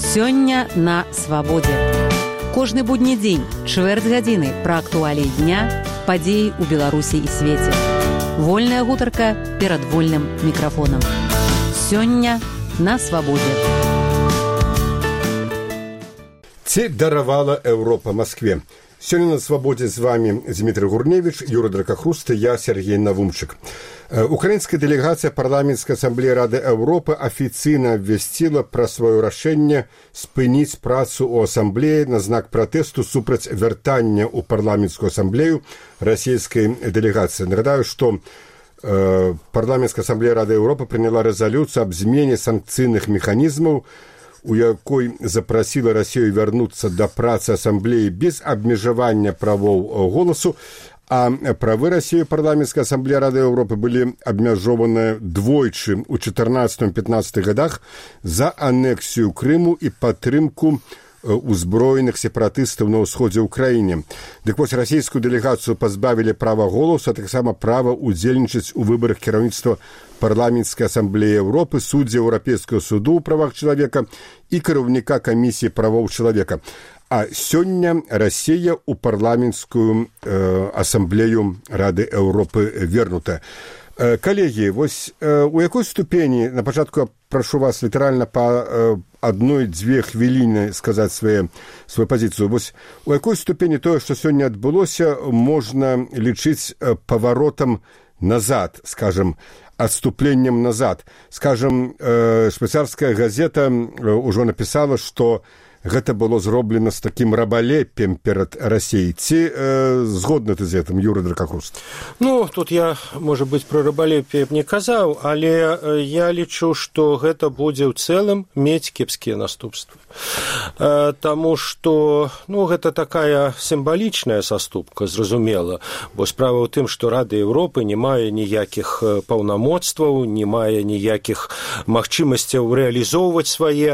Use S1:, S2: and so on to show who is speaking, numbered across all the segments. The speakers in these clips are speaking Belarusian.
S1: Сёння на свабодзе. Кожны будні дзень, чвэрць гадзіны пра актуаліі дня, падзеі ў Беларусі і свеце. Вольная гутарка перад вольным мікрафонам. Сёння на свабодзе.
S2: Ці даравала Еўропа Маскве. Сёння на свабодзе з вами Дмитрий Гурневич, Юра Дракохруст, я Сергей Навумчик. Украинская делегация парламентской ассамблеи Рады Европы официально обвестила про свое решение спынить працу у ассамблеи на знак протесту супраць вяртання у парламентскую ассамблею российской делегации. Нагадаю, что парламентская ассамблея Рады Европы приняла резолюцию об змене санкцыйных механизмов, у якой запросила Россию вернуться до працы ассамблеи без обмежевания правоў голосу, а правы России парламентской ассамблеи Рады Европы были обмежованы двойчы у 14-15 годах за аннексию Крыму и падтрымку узброеных сепаратыстаў на ўсходзе ўкраіне. Дык вось расійскую дэлегацыю пазбавілі права голосу, а таксама права удзельнічаць у выбарах кіраўніцтва парламенцкай ассамблеі Европы, суддзя Еўрапейскага суду ў правах чалавека і кіраўніка камісіі правоў чалавека. А сёння Россия у парламентскую ассамблею Рады Европы вернута. Коллеги, вось у якой ступені, на пачатку я прошу вас літаральна па адной-дзве хвіліны сказаць сваю пазіцыю. Вось у якой ступені тое, што сёння адбылося, можна лічыць паваротам назад, скажем, отступлением назад. Скажем, швейцарская газета ўжо написала, што гэта было зроблена з такім рабалеппем перад Расіяй. Ці згодны ты з гэтым, Юра Дракохруст?
S3: Ну, тут я, можа быць, пра рабалеппе не казаў, але я лічу, што гэта будзе ў цэлым мець кепскія наступствы. Таму што, ну, гэта такая сімвалічная саступка, зразумела, бо справа ў тым, што Рада Европы не мае ніякіх паўнамоцтваў, не мае ніякіх магчымасцяў рэалізоўваць свае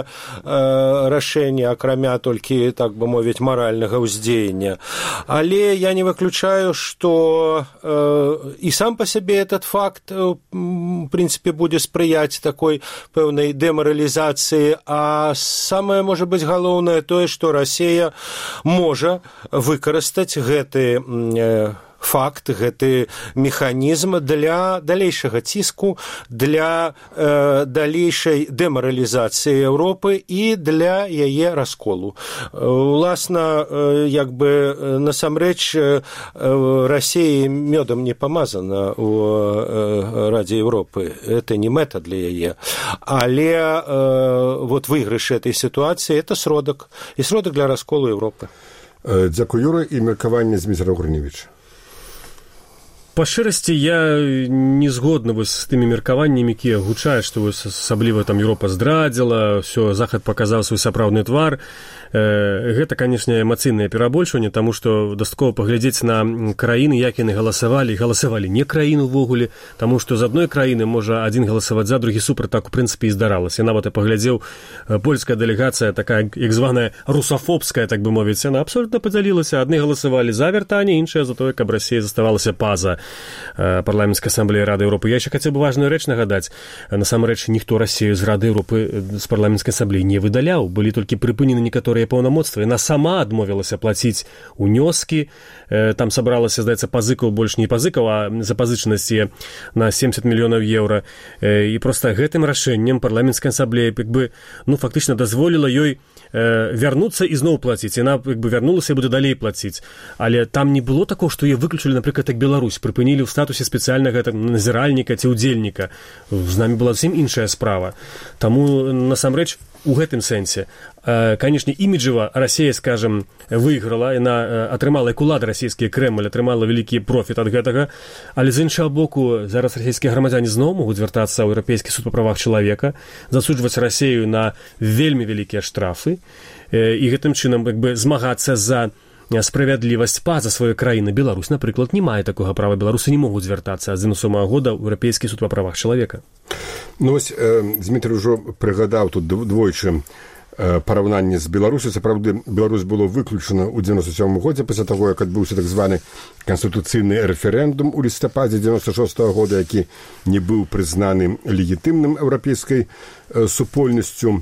S3: рашэнні, акрамя толькі, так бы мовіць, маральнага ўздзеяння. Але я не выключаю, што і сам па сабе этот факт, в прынцыпе, будзе спрыяць такой пэўнай дэмаралізацыі, а самае, можа быць, галоўнае тое, што Расія можа выкарыстаць гэты факт, гэты механізм для далейшага ціску, для далейшай дэмаралізацыі Еўропы і для яе расколу. Уласна, як бы, насамрэч, Расіі мёдам не памазана ў Радзе Еўропы. Это не мэта для яе. Але вот выйгрыш этой ситуации – это сродак. І сродак для расколу Еўропы.
S2: Дзякуй, Юра, і меркаванне Дмітрия Гурневича.
S4: Па шчырасці, я не згодны з тымі меркаваннямі, якія гучаюць, што асабліва там Еўропа здрадзіла, ўсё, Захад паказаў свой сапраўдны твар. Гэта, канешне, эмацыйнае перабольшванне, таму што дастаткова паглядзець на краіны, як яны галасавалі не краіну ўвогуле, таму што з адной краіны можа адзін галасаваць за, другі супраць, так у прынцыпе і здаралася. Я нават паглядзеў, польская дэлегацыя, такая, як званая русафобская, так бы мовіць, яна абсолютна падзялілася. Адны галасавалі за вяртанне, іншыя за тое, каб Расія заставалася па-за парламенцкай ассамблеі Рады Европы. Я яшчэ хацеў бы важную рэч нагадаць. Насамрэч, ніхто Расію з Рады Европы, з парламенцкай ассамблеі не выдаляў. Былі толькі прыпынены некаторыя паўнамоцтвы. Яна сама адмовілася плаціць унёскі. Там сабралася, здаецца, пазыкаў, больш не пазыкаў, а запазычанасці на 70 мільёнаў еўра. І проста гэтым рашэннем парламенцкая ассамблея, як бы, ну, фактычна дазволіла ёй вярнуцца і зноў плаціць. Яна, як бы, вярнулася і будзе далей плаціць. Але там не было такого, што яе выключылі, напрыклад, як Беларусь, прыпынілі ў статусе спецыяльнага назіральніка ці ўдзельніка. З намі была зусім іншая справа. Таму, насамрэч, у гэтым сэнсе, канешне, іміджава Расія, скажем, выйграла, яна атрымала, як улада расійскія, Крэмль атрымала вялікі профіт ад гэтага, але з іншага боку, зараз расійскія грамадзяне зноў могуць звяртацца ў Еўрапейскі суд па правах чалавека, засуджваць Расію на вельмі вялікія штрафы і гэтым чынам, як бы, змагацца за справядлівасць па-за сваёй краіны. Беларусь, напрыклад, не мае такога права. Беларусы не могуць звяртацца ад 97 года ў Еўрапейскі суд па правах чалавека.
S2: Ну, вось, Дмітрий ўжо прыгадаў тут двойчы параўнанне з Беларусю. Сапраўды, Беларусь было выключана ў 97 годзе пасля таго, як адбыўся так званы канстытуцыйны рэферэндум у лістападзе 96 года, які не быў прызнаны легітымным еўрапейскай супольнасцю.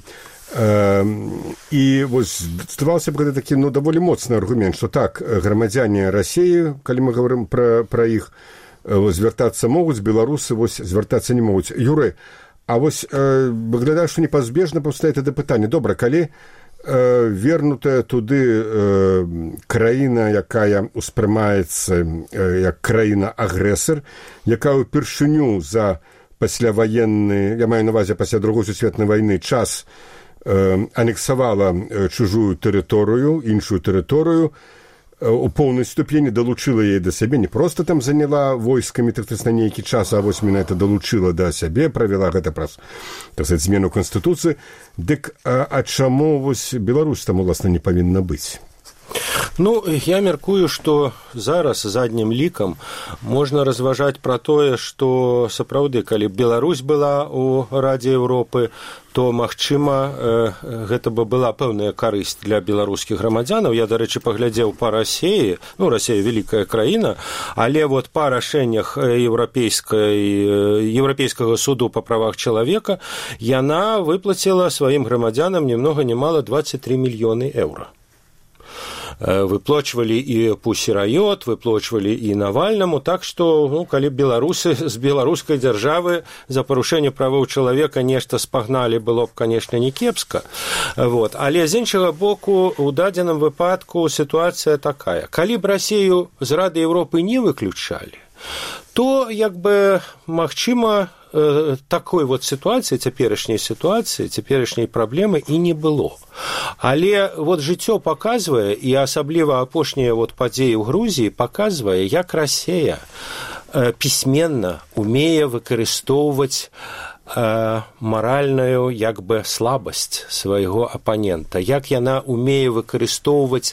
S2: І вось здавалася б, гэта такі даволі моцны аргумент, што так, грамадзяне Расіі, калі мы говорим пра іх, звяртацца могуць, беларусы звяртацца не могуць. Юрый, а вось выглядае, што непазбежна паўстае тады пытанне. Добра, калі вернутая туды краіна, якая успрымаецца як краіна-агрэсар, якая ўпершыню за пасляваенны, я маю на ўвазе пасля Другой сусветнай вайны, час анексавала чужую тэрыторыю, іншую тэрыторыю, у поўнай ступені далучыла яе да сябе, не проста там заняла войскамі на нейкі час, а вось мене это далучыла да сябе, правяла гэта праз, так сказать, змену Канстытуцыі. Дык а чаму вось Беларусь там, уласна, не павінна быць?
S3: Ну, я мяркую, што зараз заднім лікам можна разважаць пра тое, што сапраўды, калі Беларусь была ў Радзе Еўропы, то, магчыма, гэта бы была пэўная карысць для беларускіх грамадзянаў. Я, дарэчы, паглядзеў па Расіі, ну, Расія вялікая краіна, але вот па рашэннях Еўрапейскага суду па правах чалавека яна выплаціла сваім грамадзянам ні многа ні мала 23 мільёны еўра. Выплачвалі і Пусі Райот, выплачвалі і Навальнаму, так што, ну, калі беларусы з беларускай дзяржавы за парушэнне правоў чалавека нешта спагналі, было б, канешне, не кепска. Вот. Але з іншага боку, у дадзеным выпадку сітуацыя такая. Калі б Расію з Рады Еўропы не выключалі, то, як бы, магчыма, такой вот сітуацыі, цяперашняй праблемы і не было. Але вот жыццё паказвае, і асабліва апошнія вот падзеі ў Грузіі паказвае, як Расія пісьменна умее выкарыстоўваць маральную, як бы, слабасць свайго апанента, як яна умее выкарыстоўваць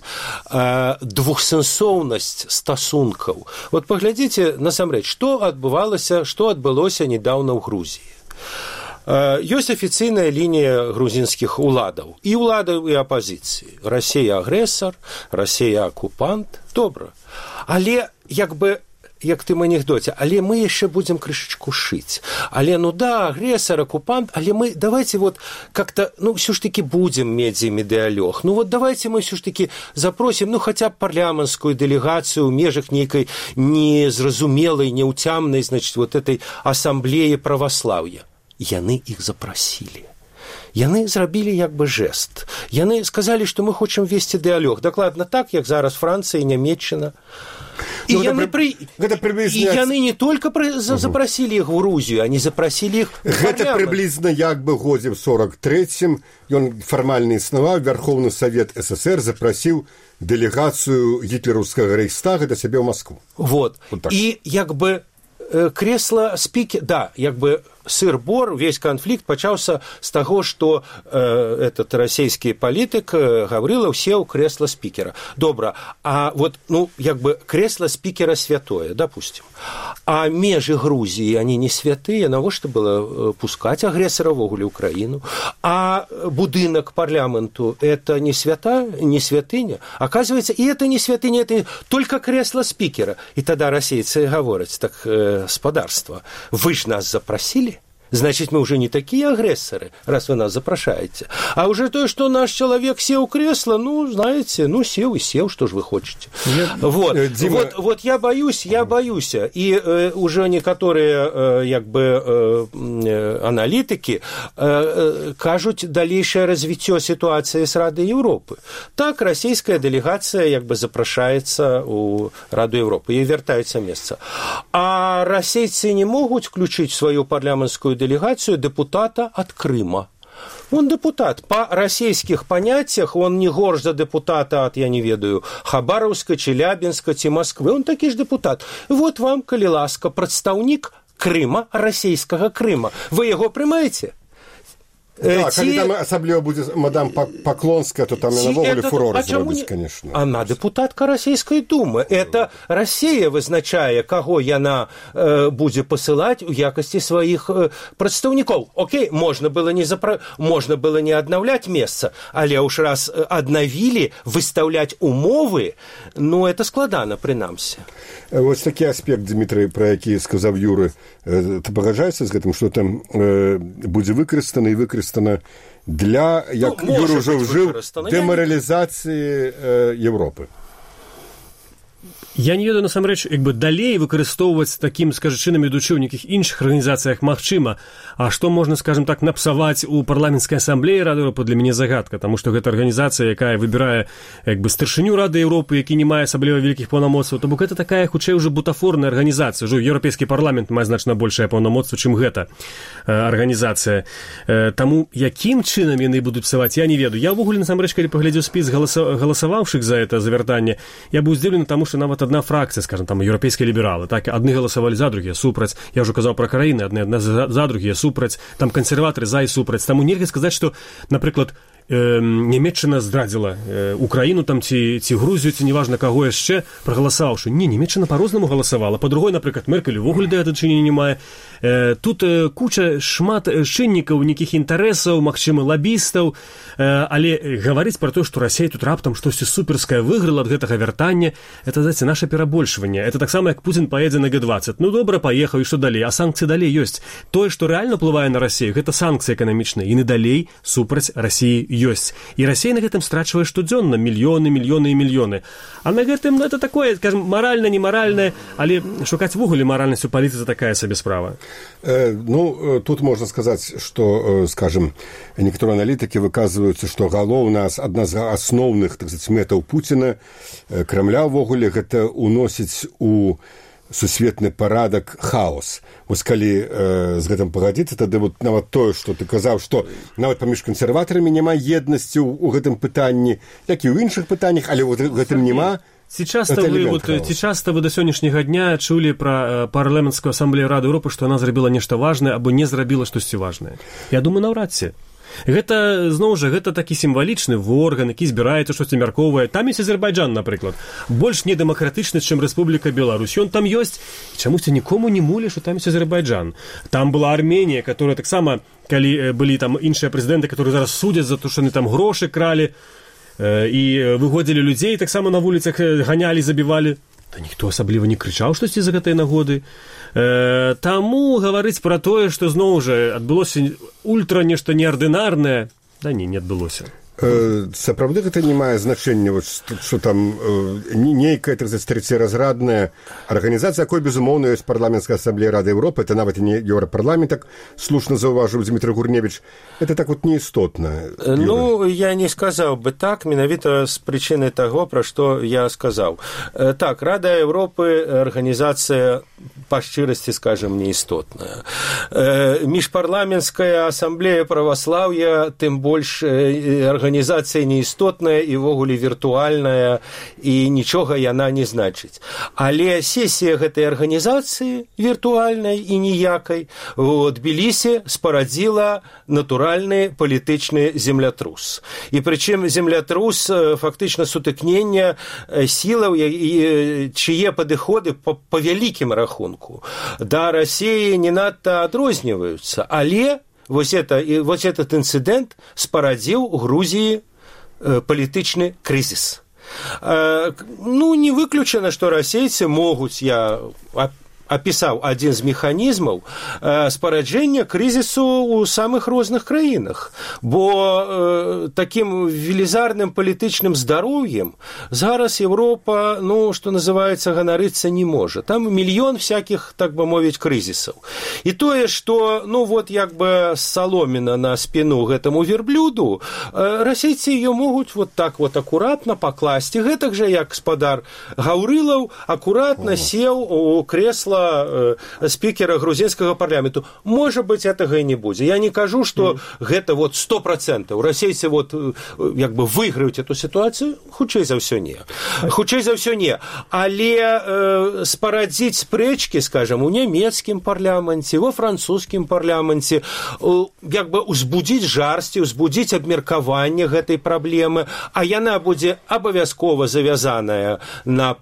S3: двухсэнсоўнасць стасункаў. Вот паглядзіце, насамрэч, што адбылося недаўна ў Грузіі. Ёсць афіцыйная лінія грузінскіх уладаў, і ўладаў, і апазіцыі. Расія агрэсар, Расія акупант, добра. Але, як бы, як тым анекдоце, але мы яшчэ будзем крышачку шыць. Але, ну да, агрэсар, акупант, але мы, давайте вот как-то, ну, ўсё ж таки будзем мець з імі дыялог. Ну, вот давайте мы ўсё ж таки запросім, ну, хаця б парламенцкую дэлегацыю ў межах нейкай незразумелай, неўцямнай, значит, вот этой асамблеі праваслаўя. Яны іх запрасілі. Яны зрабілі як бы жэст. Яны сказалі, што мы хочам весці дыялог. Дакладна так, як зараз Францыя і Нямецчына. І яны не толькі запрасілі іх у Грузію, они запрасілі іх у парламент.
S2: Гэта прыблізна як бы годзе ў 43-м ён фармальна існаваў, Верховны Савет СССР запрасіў дэлегацыю гітлераўскага рэйхстага да сябе ў Маскву.
S3: Вот. І як бы крэсла спікера, да, як бы сыр-бор, весь канфлікт пачаўся з таго, што этот расійскі палітык Гаврылаў сеў крэсла спікера. Добра, а вот, ну, як бы крэсла спікера святое, допустим. А межы Грузіі, они не святыя, навошта было пускаць агрэсара ввогуле ў краіну? А будынак парламенту, это не святыня? Оказывается, и это не святыня, это только крэсла спікера. И тогда расейцы говорят, так, спадарства, вы ж нас запросили? Значит, мы уже не такие агрессоры, раз вы нас запрашаете. А уже то, что наш человек сел в кресло, ну, знаете, ну, сел и сел, что же вы хотите. Вот, я боюсь, и уже некоторые, як бы, аналитики кажут дальнейшее развитие ситуации с Радой Европы. Так, российская делегация, як бы, запрашается у Раду Европы, ей вертается место. А российцы не могут включить в свою парламентскую делегацию депутата от Крыма. Он депутат. По российских понятиях он не горш за депутата от, я не ведаю, Хабаровска, Челябинска, Москвы. Он таки ж депутат. Вот вам, калі ласка, прадстаўнік Крыма, российского Крыма. Вы его прымаеце?
S2: Да, калі там асабліва будзе мадам Поклонская, то там навогуле фурор зробіць, конечно.
S3: Она депутатка Российской Думы. Это Россия вызначае, каго яна будзе пасылаць у якасці сваіх прадстаўнікоў. Окей, можна было не аднаўляць месца, але уж раз аднавілі, выстаўляць умовы, ну, это складана, прынамсі.
S2: Вось такі аспект, Дмітрый, пра які сказаў Юры, ты пагаджаешся з гэтым, што там будзе выкарыстана выкарыстана для, як Юра ўжо ўжыў, дэмаралізацыі Европы.
S4: Я не ведаю, насамрэч, далей выкарыстоўваць такім, чынам ідучы ў нейкіх іншых арганізацыях магчыма, а што можна, скажем так, напсаваць у парламенцкай асамблеі Рады Еўропы, для мяне загадка, таму што гэта арганізацыя, якая выбірае старшыню Рады Еўропы, які не мае асабліва вялікіх паўнамоцтваў, то бок гэта такая, хутчэй, уже бутафорная арганізацыя. Ўжо еўрапейскі парламент мае значна большае паўнамоцтва, чым гэта арганізацыя. Таму якім чынам яны будуць псаваць, я не ведаю. Я ўвогуле, насамрэч, калі паглядзеў спіс галасаваўшых за это завяртанне, я быў здзіўлены, таму што нават одна фракцыя, скажем, там, еўрапейскія лібералы, так, адны галасавалі за, другія супраць, я ўжо казаў пра краіны, адна за, другія супраць, там кансерватары за і супраць, таму нельга сказаць, што, напрыклад, Нямецчына здрадзіла Украіну там ці Грузію, ці неважна каго яшчэ, прагаласаваўшы. Не, Нямецчына па-рознаму галасавала. Па-другой, напрыклад, Меркель увогуле да дачынення не мае. Тут шмат чыннікаў, нейкіх інтарэсаў, магчыма, лабістаў, але гаварыць пра тое, што Расія тут раптам штосьці суперскае выйграла ад гэтага вяртання, это, знаете, наша перабольшванне. Это таксама, як Путін паедзе на Г-20. Ну, добра, паехаў, і што далей? А санкцыі далей ёсць. Тое, што рэальна ўплывае на Расію, гэта санкцыі эканамічныя, і надалей супраць Расіі ёсць. І Расія на гэтым страчвае штодзённа мільёны і мільёны. А на гэтым, это такое, скажем, маральна, немаральнае, але шукаць ввогуле маральнасць у палітыцы такая сабе справа.
S2: Тут можна сказаць, што, скажем, некаторыя аналітыкі выказваюцца, што галоўна, адна з асноўных, так сказаць, мэтаў Пуціна, Крамля ўвогуле гэта уносіць у сусветны парадак хаос. Вось калі з гэтым пагадзіцца, тады вот нават тое, што ты казаў, што нават паміж кансерватарамі няма еднасці ў гэтым пытанні, як і ў іншых пытаннях, але вот гэтым няма.
S4: Ці часта вы до сённяшняга дня чулі пра парламенцкую асамблею Рады Еўропы, што яна зрабіла нешта важнае або не зрабіла штосьці важнае? Я думаю, наўрад ці. Гэта, зноў жа, гэта такі сімвалічны орган, які збіраецца, штосьці мяркоўвае. Там ёсць Азербайджан, напрыклад. Больш недэмакратычны, чым Рэспубліка Беларусь. Ён там ёсць, чамусьці нікому не мулі, што там ёсць Азербайджан. Там была Арменія, которая таксама, калі былі там іншыя прэзідэнты, которые зараз судзяць за то, што яны там грошы кралі, і выходзілі людзей, таксама на вуліцах ганялі, забівалі. Та ніхто асабліва не крычаў штосьці за гэтай нагоды. Таму гаварыць пра тое, што зноў жа адбылося ультра нешта неардынарнае, да не адбылося.
S2: Сапраўды гэта не мае значэння, што там нейкая трэцяразрадная арганізацыя, якой, безумоўна, ёсць парламенцкая асамблея Рады Еўропы, это нават не Еўрапарламент, так слушна заўважыў Дмітрый Гурневіч. Это так вот неістотна.
S3: Ну, я не сказаў бы так, менавіта з прычыны таго, пра што я сказаў. Так, Рада Еўропы арганізацыя па шчырасці, скажем, неістотная. Міжпарламенцкая асамблея праваслаўя, тым больш арганізацыя неістотная і ввогуле віртуальная, і нічога яна не значыць. Але сесія гэтай арганізацыі віртуальнай і ніякай у Тбілісі спарадзіла натуральны палітычны землятрус. І прычым землятрус фактычна сутыкнення сілаў, чые падыходы па вялікім рахунку да Расіі не надта адрозніваюцца, але вот этот инцидент спарадзіў у Грузіі палітычны крызіс. Ну, не выключана, што расейцы могуць, я апісаў адзін з механізмаў спараджэння крызісу ў самых розных краінах, бо такім велізарным палітычным здароўем зараз Еўропа, ну, што называецца, ганарыцца не можа. Там мільён всякіх, так бы мовіць, крызісаў. І тое, што, ну, вот, як бы саломіна на спіну гэтаму верблюду, расейцы ее могуць вот так вот акуратна пакласці, гэтак жа, як спадар Гаўрылаў акуратна сеў у крэсла спикера грузинского парламенту. Может быть, этого и не будет. Я не кажу, что гэта вот 100%. Расейцы вот як бы выиграют эту ситуацию, хутчэй за ўсё не. Хутчэй за ўсё не. Але спарадзіць спрэчкі, скажем, у нямецкім парламенце, во французскім парламенце, як бы узбудзіць жарсці, узбудзіць абмеркаванне гэтай праблемы, а яна будзе абавязкова завязаная на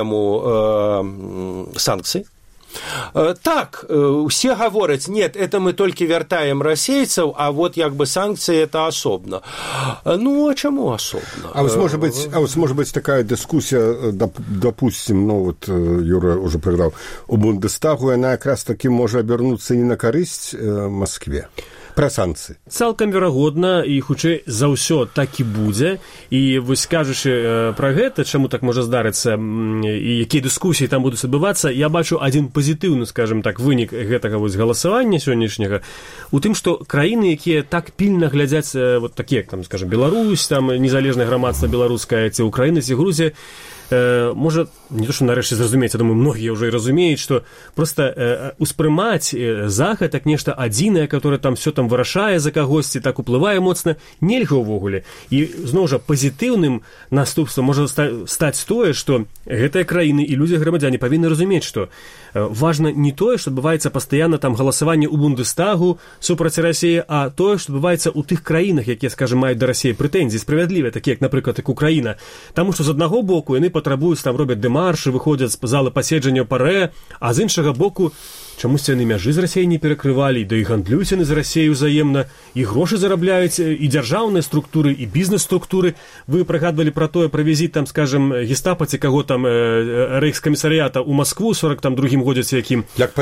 S3: праблему санкцый. Так, все говорят, нет, это мы только вяртаем расейцев, а вот як бы санкции это особно. Ну, а чему особно?
S2: А вот может быть такая дискуссия, допустим, ну вот Юра уже проиграл, у Бундестагу, она как раз таки может обернуться не на корысть Москве. Пра санкцыі.
S4: Цалкам верагодна, і хутчэй за ўсё так і будзе. І вось кажучы пра гэта, чаму так можа здарыцца і якія дыскусіі там будуць адбывацца, я бачу адзін пазітыўны, скажем так, вынік гэтага вось галасавання сённяшняга у тым, што краіны, якія так пільна глядзяць, вот такія, там, скажем, Беларусь, там незалежнае грамадства беларускае, ці Украіна, ці Грузія, можа, не то, што нарэшце зразумець, я думаю, многія ўжо і разумеюць, што проста успрымаць Захад як нешта адзінае, которое там все там вырашае за кагосьці, так уплывае моцна, нельга ўвогуле. І, зноў жа, пазітыўным наступствам можа стаць тое, што гэтыя краіны і людзі-грамадзяне павінны разумець, што важна не тое, што адбываецца пастаянна там галасаванне ў Бундестагу супраць Расіі, а тое, што адбываецца ў тых краінах, якія, скажем, маюць да Расіі прэтэнзіі справядлівыя, такія, як, напрыклад, як Украіна. Таму што з аднаго боку яны патрабуюць, там робяць дэмаршы, выходзяць з залы паседжання ПАРЭ, а з іншага боку чамусьці яны мяжы з Расіяй не перакрывалі, да і гандлююць яны з Расіяй узаемна, і грошы зарабляюць, і дзяржаўныя структуры, і бізнес-структуры. Вы прыгадвалі пра тое, пра візіт, там, скажем, гестапа ці каго там рэйхскамісарыята ў Маскву 42-м годзе ці якім.
S2: Як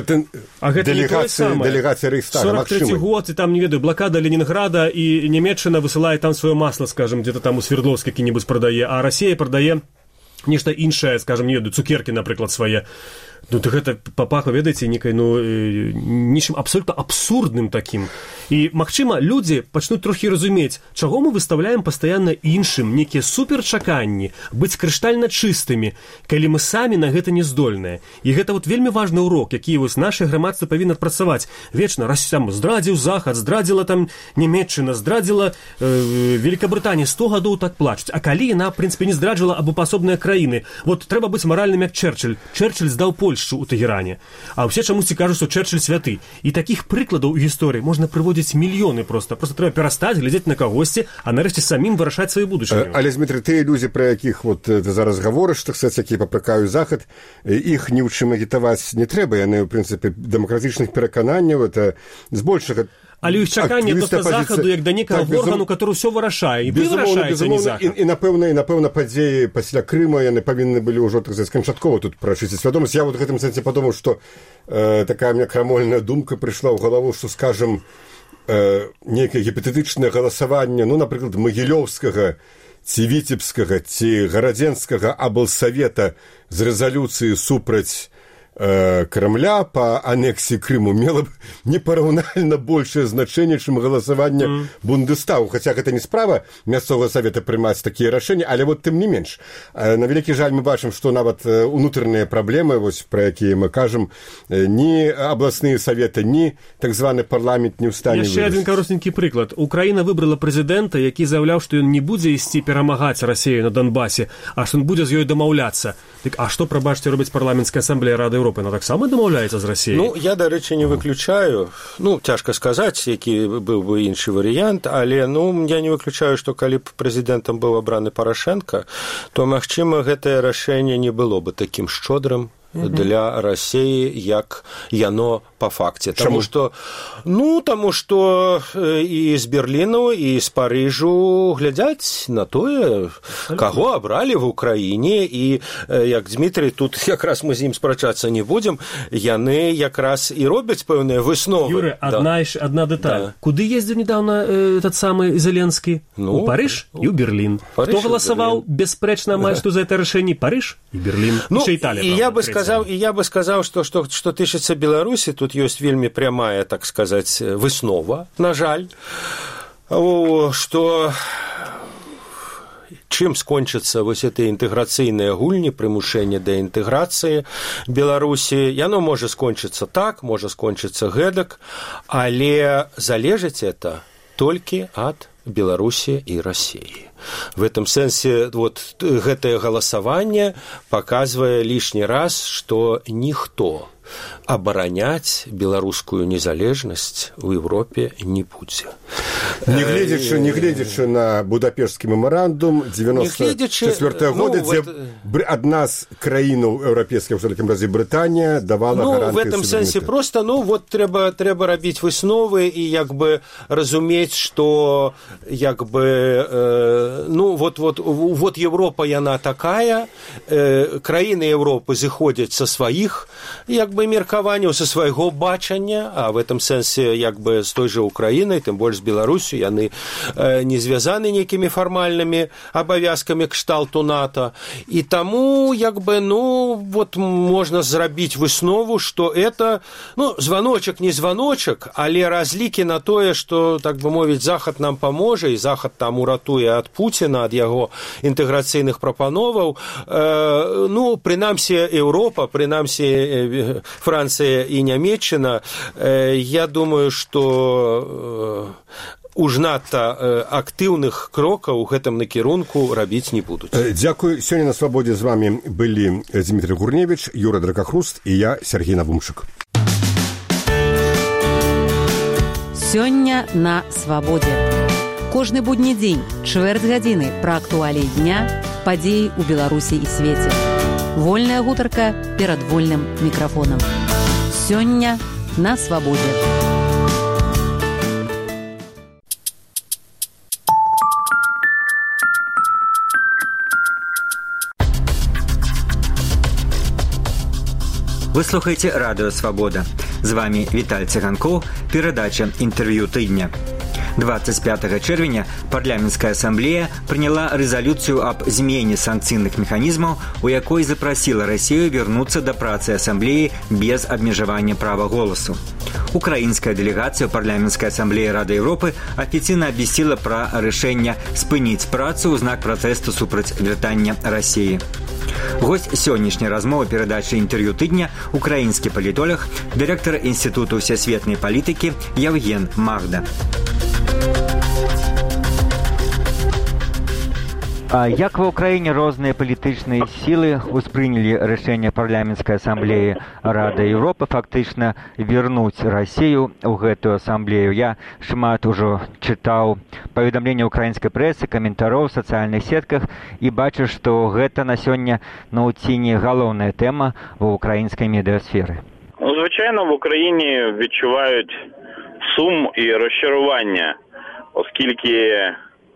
S2: дэлегацыя Рэйхстага,
S4: 43-й год, і там, не ведаю, блакада Ленінграда, і Нямецчына высылае там сваё масла, скажем, где-то там у Свердловск які-небудзь прадае, а Расія прадае нешта іншае, скажем, не ведаю, цукеркі, напрыклад, свае. Ну, так гэта папаха, ведаеце, некай, ну, нечым абсолютна абсурдным такім. І, магчыма, людзі пачнуць трохі разумець, чаго мы выставляем пастаянна іншым некія суперчаканні, быць крыштальна чыстымі, калі мы самі на гэта не здольныя. І гэта вот вельмі важны урок, які вось наше грамадства павінна адпрацаваць. Вечна, раз там здрадзіў Захад, здрадзіла там Нямецчына, здрадзіла Великабрытанія, 100 гадоў так плачуць. А калі яна, в прынцыпе, не здраджвала абапасобныя краіны, вот трэба быць маральным, як Чэрчыль. Чэрчыль здаў Польшчу ў Тэгеране. А ўсе чамусьці кажуць, што Чэрчыль святы. І такіх прыкладаў у гісторыі можна прыводзіць мільёны проста. Просто трэба перастаць глядзець на кагосьці, а нарэшце самім вырашаць сваю будучыню.
S2: Але, Дмітрый, тыя людзі, пра якіх вот ты зараз гаворыш, так сказаць, якія папракаюць Захад, іх ні ў чым агітаваць не трэба. Яны, ў прынцыпе, дэмакратычных перакананняў, это збольшага
S4: але іх чаканне проста Захаду як да некага органу, который ўсё вырашае, і вы вырашаеце, не Захад.
S2: І напэўна, падзеі пасля Крыма яны павінны былі ўжо, так сказаць, канчаткова тут прачысціць свядомасць. Я вот в гэтым сэнсе падумаў, што такая мне крамольная думка прыйшла ў галаву, што, скажем, нейкае гіпатэтычнае галасаванне, ну, напрыклад, Магілёўскага, ці Віцебскага, ці Гарадзенскага аблсавета з рэзалюцыі супраць Кремля по анексии Крыму мела б непараўнальна большее значение, чым галасаванне Бундестагу. Хаця гэта не справа мясцовага савета прымаць такія рашэнні, але вот тым не менш. На вялікі жаль мы бачым, што нават унутраныя праблемы, вось пра якія мы кажам, ні абласныя саветы, ні так званы парламент не ў стане
S4: вырашыць. Яшчэ адзін каротенькі прыклад. Украіна выбрала прэзідэнта, які заяўляў, што ён не будзе ісці перамагаць Расію на Донбасе, а што ён будзе з ёй дамаўляцца. Так, а што, прабачце, робіць парламенцкая асамблея Рады Еўропы? Она таксама дамаўляецца з Расіяй?
S3: Ну, я, дарэчы, не выключаю. Ну, цяжка сказаць, які быў бы іншы варыянт, але, ну, я не выключаю, што калі б прэзідэнтам быў абраны Парашенко, то, магчыма, гэтае рашэнне не было бы такім шчодрым для России, як яно по факте. Тому что, ну, тому что и из Берліну, и из Парижу глядять на тое, кого обрали в Украине, и, як Дмитрий, тут якраз мы з ним спрачаться не будем, яны якраз и робят пэўныя высновы.
S4: Юрий, одна деталь. Да. Куды ездил недавно этот самый Зеленский? У Париж и у Берлин. Кто голосовал беспречно амаль что за это решение? Париж и Берлин.
S3: Ну,
S4: еще Италия.
S3: И я бы сказал, что тычыцца Беларусі, тут ёсць вельмі прямая, так сказать, выснова, на жаль, что чым скончацца вось этой інтэграцыйныя гульні, прымушэнне да інтэграцыі Беларусі, яно можа скончыцца так, можа скончыцца гэтак, але залежыць это толькі ад Беларусі і Расіі. В этом сэнсе вот гэтае галасаванне паказвае лішні раз, што ніхто абараняць беларускую незалежнасць у Европе не будзе.
S2: Нягледзячы на Будапешtsкі мемарандум 94 года, дзе адна з краінаў еўрапейскіх, у такім разе Брытанія, давала гарантыю
S3: в этом сэнсе просто, трэба рабіць высновы і як бы разумець, што як бы вот Европа яна такая, краіны Европы зыходзяць са сваіх як бы меркаванняў, са свайго бачання, а в этом сэнсе як бы з той жа Украінай, тым больш з Беларусю, яны не звязаны нейкімі фармальнымі абавязкамі кшталту НАТО. І таму як бы можна зрабіць выснову, што это званочак не званочак, але разлікі на тое, што, так бы мовіць, Захад нам паможа, і Захад там уратуе ад Пуціна, ад яго інтэграцыйных прапановаў. Прынамсі Еўропа, прынамсі Францыя і Нямецчына, я думаю, што уж надта актыўных крокаў у гэтым накірунку рабіць не будуць.
S2: Дзякуй. Сёння на свабодзе з вами былі Дзмітрый Гурневіч, Юра Дракахруст і я, Сергей Навумчык.
S1: Сёння на свабодзе. Кожны будні дзень, чвэрць гадзіны пра актуаліі дня, падзеі ў Беларусі і свеце. Вольная гутарка перад вольным мікрафонам. Сёння на свабодзе.
S5: Вы слухаеце радыё «Свабода». З вами Віталь Цыганкоў, перадача «Інтэрв'ю тыдня». 25 чэрвеня парламенцкая асамблея прыняла рэзалюцыю аб змене санкцыйных механізмаў, у якой запрасіла Расію вярнуцца да працы асамблеі без абмежавання права голасу. Украінская дэлегацыя парламенцкай асамблеі Рады Еўропы афіцыйна абвясціла пра рашэнне спыніць працу ў знак пратэсту супраць вяртання Расіі. Госць сённяшняй размовы перадачы «Інтэрв'ю тыдня» – украінскі палітолог, дырэктар Інстытуту всесветнай палітыкі Яўген Магда. Як ва ўкраіне розныя палітычныя сілы успрынялі рашэнне парламенцкай асамблеі Рады Еўропы фактычна вярнуць Расію ў гэтую асамблею? Я шмат ужо чытаў паведамленні украінскай прэсы, каментароў у сацыяльных сетках і бачу, што гэта на сёння ці не галоўная тэма ва ўкраінскай медыасферы.
S6: Звичайно, в Україні відчувають сум і розчарування, оскільки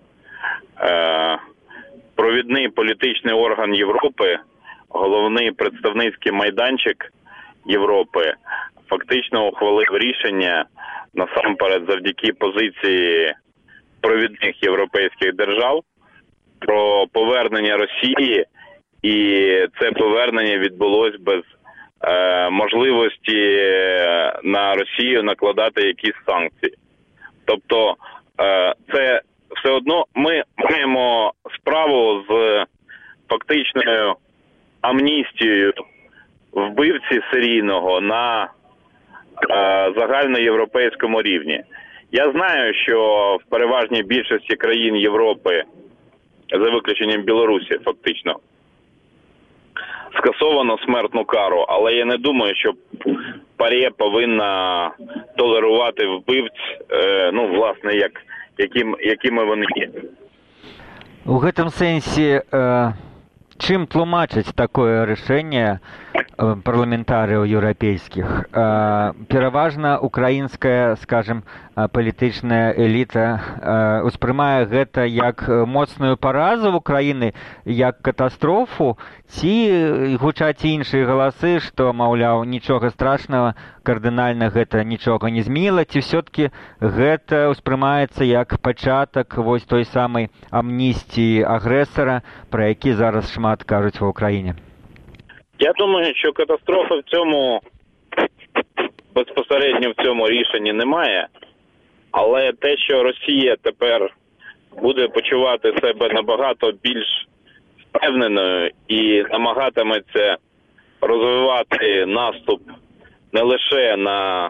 S6: провідний політичний орган Європи, головний представницький майданчик Європи, фактично ухвалив рішення, насамперед завдяки позиції провідних європейських держав, про повернення Росії, і це повернення відбулось без можливості на Росію накладати якісь санкції. Тобто це все одно ми маємо справу з фактичною амністією вбивці серійного на загальноєвропейському рівні. Я знаю, що в переважній більшості країн Європи, за виключенням Білорусі фактично, скасовано смертну кару, але я не думаю, що ПАРЄ повинна толерувати вбивць, власне, якими вони є.
S5: У гэтым сэнсе, чым тлумачыць такое рашэнне парламентарыяў еўрапейскіх? Пераважна украінская, скажем, палітычная эліта успрымае гэта як моцную паразу Украіны, як катастрофу, ці гучаць іншыя галасы, што, маўляў, нічога страшнага, кардынальна гэта нічога не змяніла, ці ўсё-ткі гэта ўспрымаецца як пачатак вось той самай амністіі агрэсара, пра які зараз шмат кажуць ва Ўкраіне?
S6: Я думаю, що катастрофи в цьому, безпосередньо в цьому рішенні немає, але те, що Росія тепер буде почувати себе набагато більш впевненою і намагатиметься розвивати наступ не лише на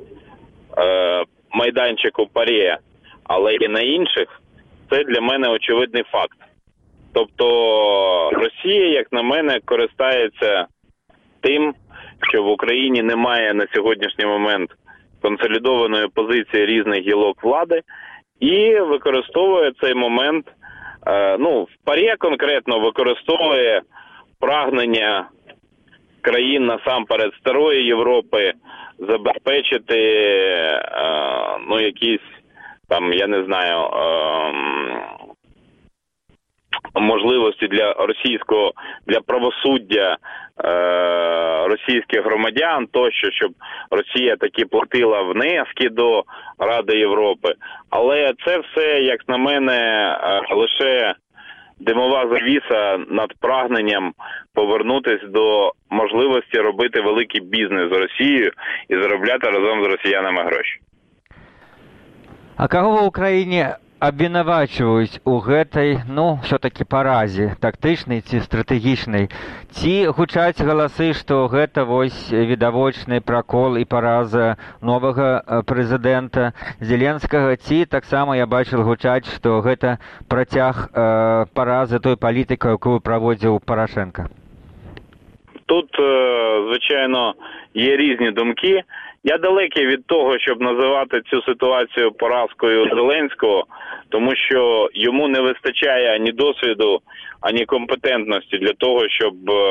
S6: майданчику ПАРЄ, але й на інших, це для мене очевидний факт. Тобто Росія, як на мене, користається тим, що в Україні немає на сьогоднішній момент консолідованої позиції різних гілок влади, і використовує цей момент, в ПАРЄ конкретно використовує прагнення країн насамперед Старої Європи забезпечити, якісь там, я не знаю, можливості для правосуддя російських громадян тощо, щоб Росія таки платила внески до Ради Європи. Але це все, як на мене, лише димова завіса над прагненням повернутися до можливості робити великий бізнес з Росією і заробляти разом з росіянами гроші.
S7: А кого в Україні абвінавачваюць у гэтай, все-таки паразе тактычнай ці стратэгічнай? Ці гучаць галасы, што гэта вось відавочны пракол і параза новага прэзідэнта Зеленскага, ці таксама я бачыў гучаць, што гэта працяг паразы той палітыкі, якую праводзіў Парашенка?
S6: Тут, звичайно, є різні думки. Я далекий від того, щоб називати цю ситуацію поразкою Зеленського, тому що йому не вистачає ані досвіду, ані компетентності для того, щоб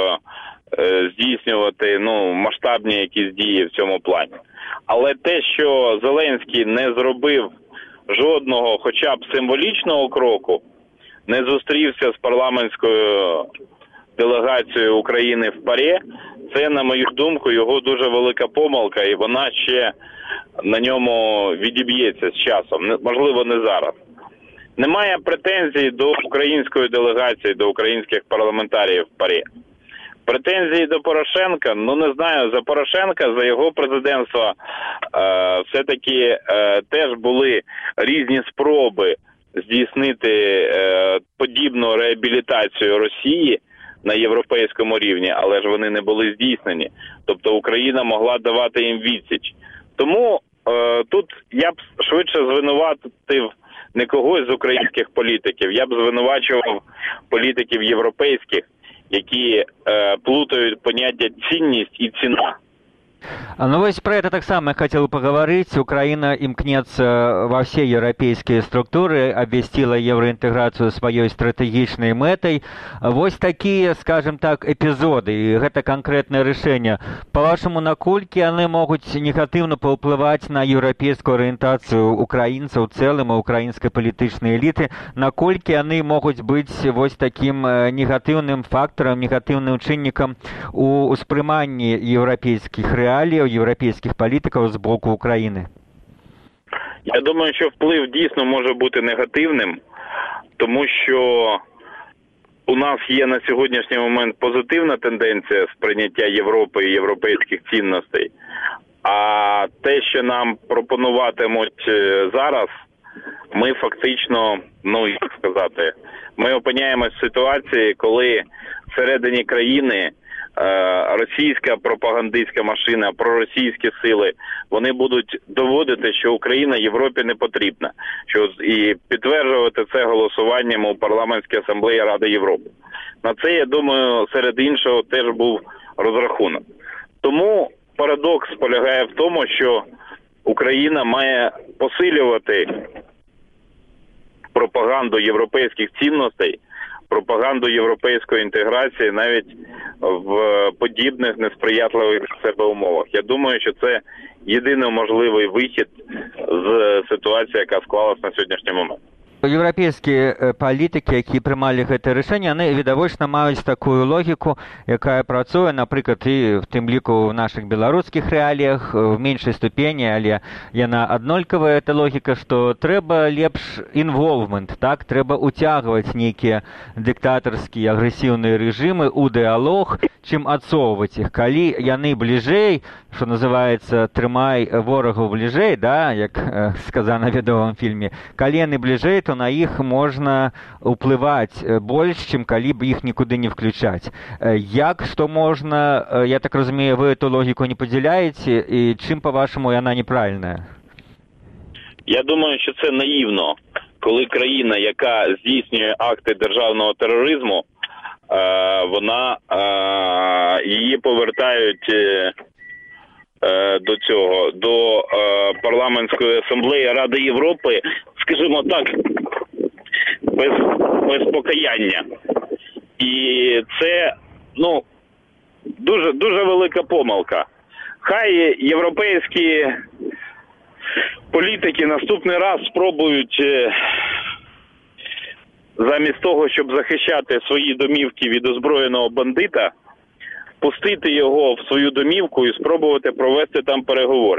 S6: здійснювати масштабні якісь дії в цьому плані. Але те, що Зеленський не зробив жодного хоча б символічного кроку, не зустрівся з парламентською делегацією України в ПАРЄ, це, на мою думку, його дуже велика помилка, і вона ще на ньому відіб'ється з часом, можливо, не зараз. Немає претензій до української делегації, до українських парламентаріїв в ПАРЄ. Претензії до Порошенка, не знаю, за Порошенка, за його президентства все-таки теж були різні спроби здійснити подібну реабілітацію Росії на європейському рівні, але ж вони не були здійснені. Тобто Україна могла давати їм відсіч. Тому тут я б швидше звинуватив не когось з українських політиків, я б звинувачував політиків європейських, які плутають поняття цінність і ціна.
S7: Вось про это так само я хотел поговорить. Украина имкнется во все европейские структуры, обвестила евроинтеграцию своей стратегичной метой. Вось такие, скажем так, эпизоды, и это конкретное решение. По-вашему, наколькі яны могуць негативно паўплываць на европейскую ориентацию украинцев в целом и украинской политичной элиты? Наколькі яны могуць быть вось таким негативным фактором, негативным чыннікам у успрыманні европейских реалій, європейських політиків з боку України?
S6: Я думаю, що вплив дійсно може бути негативним, тому що у нас є на сьогоднішній момент позитивна тенденція сприйняття Європи і європейських цінностей. А те, що нам пропонуватимуть зараз, ми фактично, як сказати, ми опиняємось в ситуації, коли всередині країни російська пропагандистська машина, проросійські сили, вони будуть доводити, що Україна Європі не потрібна. І підтверджувати це голосуванням у парламентській асамблеї Ради Європи. На це, я думаю, серед іншого теж був розрахунок. Тому парадокс полягає в тому, що Україна має посилювати пропаганду європейських цінностей, пропаганду європейської інтеграції навіть в подібних несприятливих для себе умовах. Я думаю, що це єдиний можливий вихід з ситуації, яка склалась на сьогоднішній момент.
S7: Еўрапейскія палітыкі, якія прымалі гэтае рашэнне, яны відавочна маюць такую логіку, якая працуе, напрыклад, і в тым ліку в наших беларускіх рэаліях в меншай ступені, але яна аднолькавая, эта логіка, што трэба лепш інволвмент, так? Трэба уцягваць нейкія дыктатарскія агрэсіўныя рэжымы ў дыалог, чым адсоўваць іх. Калі яны бліжэй, што называецца «трымай ворагаў бліжэй», да, як сказана в вядомым фільме, калі яны бліжэй, то на іх можна ўплываць больш, чым калі б іх нікуды не включаць. Як, што можна, я так разумею, вы эту логіку не падзяляеце, і чым, по-вашаму, яна неправільная?
S6: Я думаю, що це наївно, коли країна, яка здійснює акти державного тероризму, її повертають до парламентської асамблеї Ради Європи з скажімо так, без покаяння. І це, дуже, дуже велика помилка. Хай європейські політики наступний раз спробують замість того, щоб захищати свої домівки від озброєного бандита, пустити його в свою домівку і спробувати провести там переговори.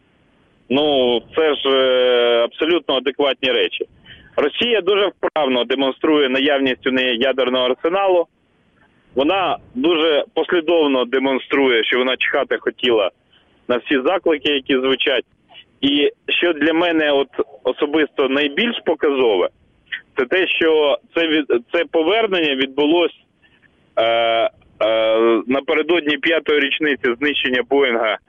S6: Це ж абсолютно адекватні речі. Росія дуже вправно демонструє наявність у неї ядерного арсеналу. Вона дуже послідовно демонструє, що вона чхати хотіла на всі заклики, які звучать. І що для мене особисто найбільш показове, це те, що це повернення відбулось напередодні 5-ї річниці знищення Боїнга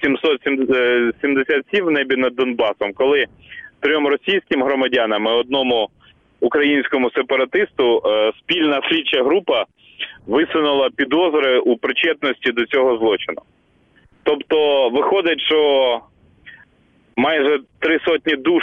S6: 777 в небі над Донбасом, коли 3 російським громадянам і 1 українському сепаратисту спільна слідча група висунула підозри у причетності до цього злочину. Тобто виходить, що майже 300 душ,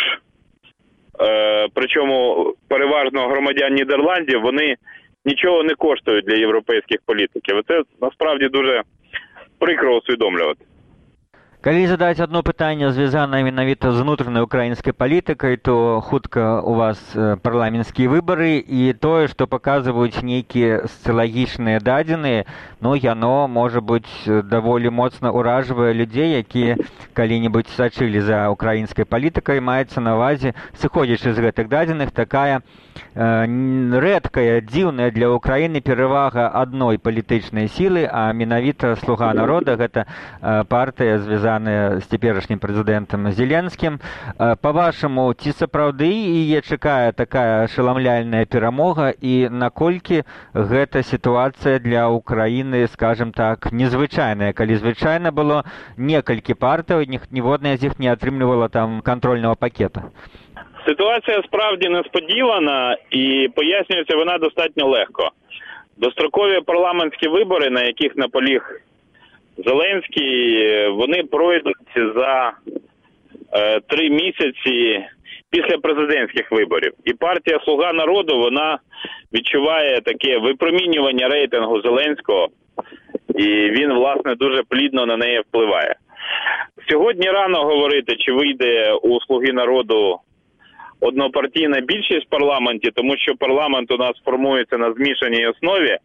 S6: причому переважно громадян Нідерландів, вони нічого не коштують для європейських політиків. І це насправді дуже прикро усвідомлювати.
S7: Калі задаць одно пытанне, звязанае менавіта з унутранай украінскай палітыкай, то хутка у вас парламенцкія выбары, і тое, што паказваюць нейкія сацыялагічныя дадзеныя, яно, можа быць, даволі моцна ўражвае людзей, якія калі-небудзь сачылі за украінскай палітыкай. Маецца на ўвазе, сыходзячы з гэтых дадзеных, такая рэдкая, дзіўная для Украіны перавага адной палітычнай сілы, а менавіта «Слуга народа» — гэта партыя, звязаная з цяперашнім прэзідэнтам Зеленскім. Па-вашаму, ці сапраўды яе чакае такая ашаламляльная перамога, і наколькі гэта сітуацыя для Украіны, скажем так, незвычайная, калі звычайна было некалькі партый, ніводная з іх не атрымлівала там кантрольного пакета?
S6: Ситуація справді несподівана, і пояснюється вона достатньо легко. Дострокові парламентські вибори, на яких наполіг Зеленський, вони пройдуть за 3 місяці після президентських виборів. І партія «Слуга народу», вона відчуває таке випромінювання рейтингу Зеленського, і він, власне, дуже плідно на неї впливає. Сьогодні рано говорити, чи вийде у «Слуги народу» однопартійна більшість в парламенті, тому що парламент у нас формується на змішаній основі,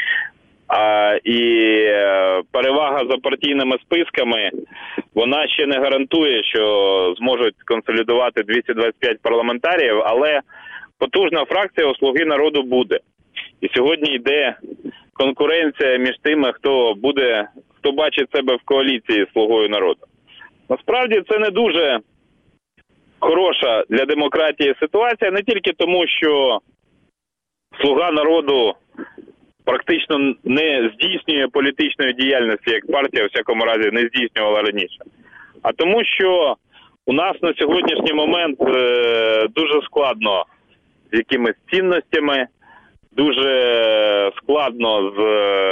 S6: і перевага за партійними списками, вона ще не гарантує, що зможуть консолідувати 225 парламентаріїв, але потужна фракція у «Слуги народу» буде. І сьогодні йде конкуренція між тими, хто бачить себе в коаліції з «Слугою народу». Насправді це не дуже хороша для демократії ситуація, не тільки тому, що «Слуга народу» практично не здійснює політичної діяльності, як партія, у всякому разі, не здійснювала раніше. А тому, що у нас на сьогоднішній момент дуже складно з якимись цінностями, дуже складно з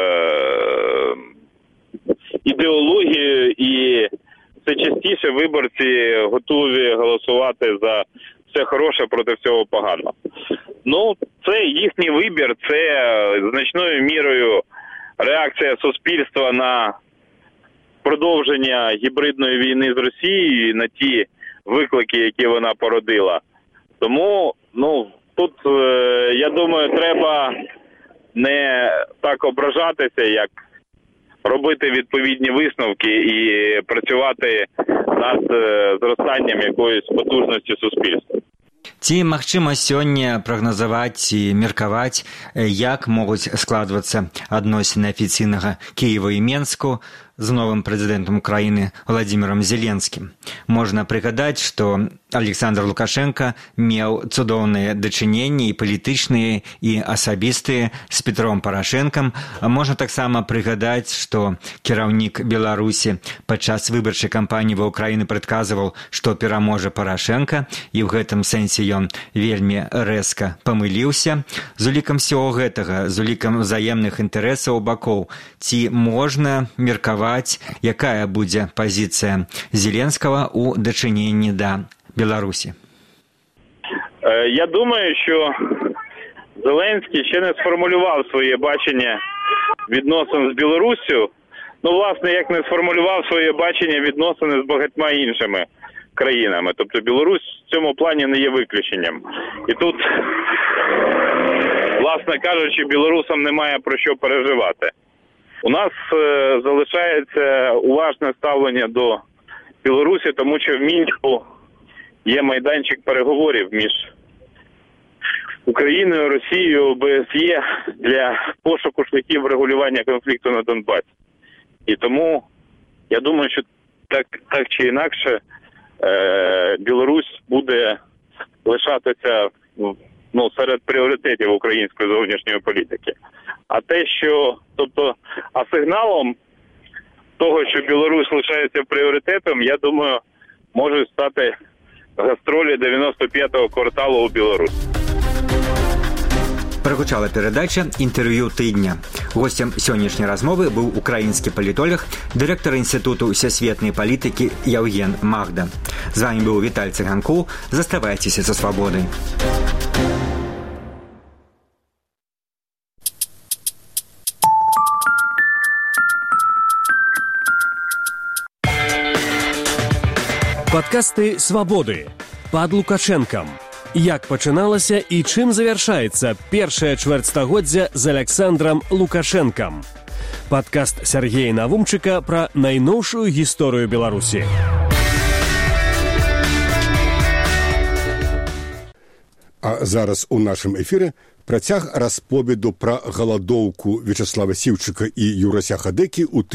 S6: ідеологією, і все частіше виборці готові голосувати за все хороше проти всього поганого. Це їхній вибір, це значною мірою реакція суспільства на продовження гібридної війни з Росією і на ті виклики, які вона породила. Тому, тут, я думаю, треба не так ображатися, як робити відповідні висновки і працювати над зростанням якоїсь потужності суспільства.
S5: Ці магчыма сёння прагназаваць і меркаваць, як могуць складвацца адносіны афіцыйнага Кіева і Менску з новым прэзідэнтам Украіны Владзімірам Зеленскім. Можна прыгадаць, што Александр Лукашенко меў цудоўныя дачыненні і палітычныя, і асабістыя з Петром Парашэнкам. Можна таксама прыгадаць, што кіраўнік Беларусі падчас выбарчай кампаніі ва ўкраіны прадказваў, што пераможа Парашэнка, і ў гэтым сэнсе ён вельмі рэзка памыліўся. З улікам всього гэтага, з улікам взаемных інтарэсаў бакоў, ці можна меркаваць, якая будзе пазіцыя Зеленскага ў дачыненні да Беларусі?
S6: Я думаю, що Зеленський ще не сформулював своє бачення відносин з Білоруссю. Ну, власне, як не сформулював своє бачення відносини з багатьма іншими країнами. Тобто Білорусь в цьому плані не є виключенням. І тут, власне кажучи, білорусам немає про що переживати. У нас залишається уважне ставлення до Білорусі, тому що в Мінську є майданчик переговорів між Україною, Росією, ОБСЄ для пошуку шляхів врегулювання конфлікту на Донбасі. І тому я думаю, що так чи інакше Білорусь буде лишатися серед пріоритетів української зовнішньої політики. А те, що, а сигналом того, що Білорусь лишається пріоритетом, я думаю, можуть стати гастролі 95-го кварталу у Білорусі.
S5: Прагучала перадача «Інтерв'ю тыдня». Гостем сённяшняй размовы быў украінскі палітолог, дырэктар Інстытуту ўсесветнай палітыкі Яўген Магда. З вами быў Віталь Цыганкоў. Заставайцеся са свабодай.
S4: Падкасты «Свабоды» пад Лукашэнкам. Як пачыналася і чым завяршаецца першае чвэрцьстагоддзя з Аляксандрам Лукашэнкам. Падкаст Сергея Навумчыка пра найноўшую гісторыю Беларусі.
S2: А зараз у нашым эфіры працяг расповеду пра галадоўку Вячеслава Сіўчыка і Юрася Хадэкі ў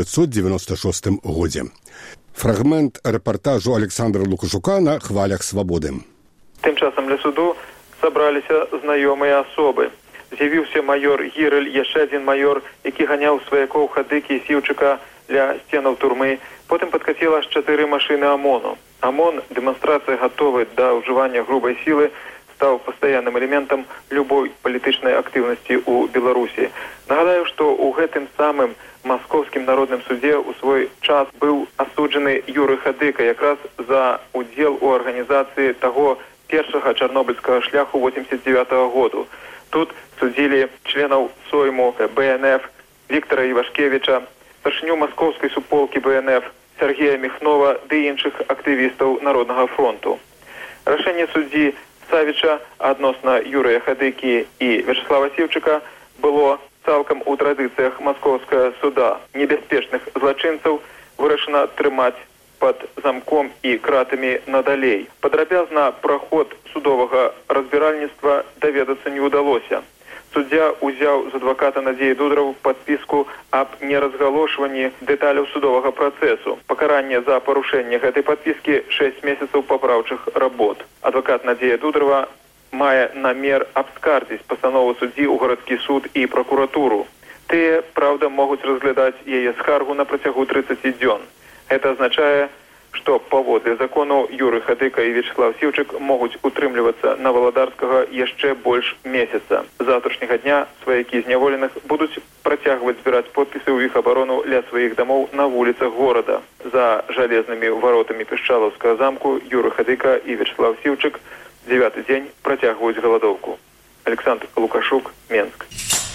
S2: 1996 годзе. Фрагмент рэпартажу Александра Лукашука на хвалях свабоды.
S8: Тым часам ля суду сабраліся знаёмыя асобы. З'явіўся майор Гірэль, яшчэ адзін майор, які ганяў сваякоў Хадэкі і Сіўчыка ля сценаў турмы. Потым падкаціла аж 4 машыны ОМОНу. ОМОН, дэманстрацыя гатовы да ўжывання грубай сілы, стаў пастаянным элементам любой палітычнай актыўнасці ў Беларусі. Нагадаю, што ў гэтым самым Маскоўскім народным судзе ў свой час быў асуджаны Юры Хадыка якраз за удзел у арганізацыі таго першага чарнобыльскага шляху 89-го году. Тут судзілі членаў Сойму БНФ Віктара Івашкевіча, старшыню маскоўскай суполкі БНФ Сергея Міхнова ды іншых актывістаў Народнага фронту. Рашэнне суддзі Савіча адносна Юрыя Хадыкі і Вячеслава Сіўчыка было цалкам у традыцыях маскоўскага суда. Небяспечных злачынцаў вырашана трымаць пад замком і кратамі надалей. Падрабязна пра ход судовага разбіральніцтва даведацца не ўдалося. Суддзя ўзяў з адваката Надзеі Дудараў падпіску аб неразгалошванні дэталяў судовага працэсу. Пакаранне за парушэнне гэтай падпіскі 6 месяцаў папраўчых работ. Адвакат Надзея Дударава мае намер абскардзіць пастанову суддзі ў гарадскі суд і пракуратуру. Тыя, праўда, могуць разглядаць яе скаргу на працягу 30 дзён. Гэта азначае, што паводле закону Юры Хадыка і Вячеслав Сіўчык могуць утрымлівацца на Валадарскага яшчэ больш месяца. З завтрашняга дня сваякі зняволеных будуць працягваць збіраць подпісы ў іх абарону ля сваіх дамоў на вуліцах горада. За жалезнымі варотамі Пішчалаўскага замку Юры Хадыка і Вячеслав Сіўчык 9-й дзень працягваюць галадоўку. Александр Лукашук, Менск.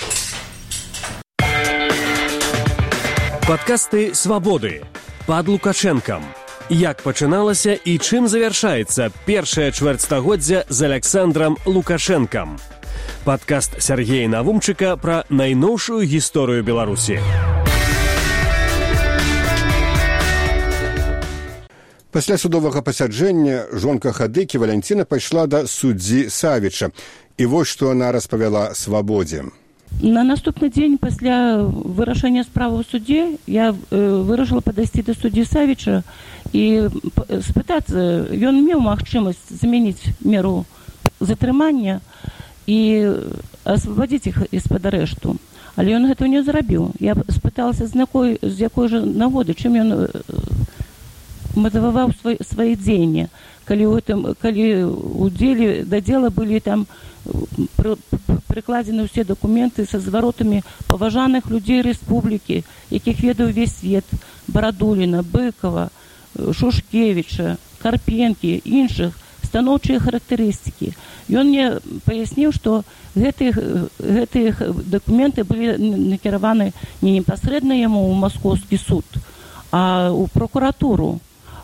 S4: Падкасты «Свабоды» пад Лукашэнкам. Як пачыналася і чым завяршаецца першае чвэрцьстагоддзя з Аляксандрам Лукашэнкам. Падкаст Сергея Навумчыка пра найноўшую гісторыю Беларусі.
S2: Пасля судовага пасяджэння жонка Хадыкі Валянціна пайшла да суддзі Савіча. І вось што яна распавяла свабодзе.
S9: На наступны дзень пасля вырашэння справы ў судзе я вырашыла падысці да суддзі Савіча і спытацца, ён меў магчымасць замяніць меру затрымання і асвабадзіць іх з-пад арэшту. Але ён гэтага не зрабіў. Я спыталася, з якой жа нагоды, чым ён матываваў свае дзеянні, калі ў дзеле да дзела былі там прыкладзены ўсе дакументы са зваротамі паважаных людзей рэспублікі, якіх ведаў увесь свет: Барадуліна, Быкова, Шушкевіча, Карпенкі, іншых станоўчыя характарыстыкі. Ён мне паясніў, што гэтыя дакументы былі накіраваны не непасрэдна яму ў маскоўскі суд, а ў прокуратуру.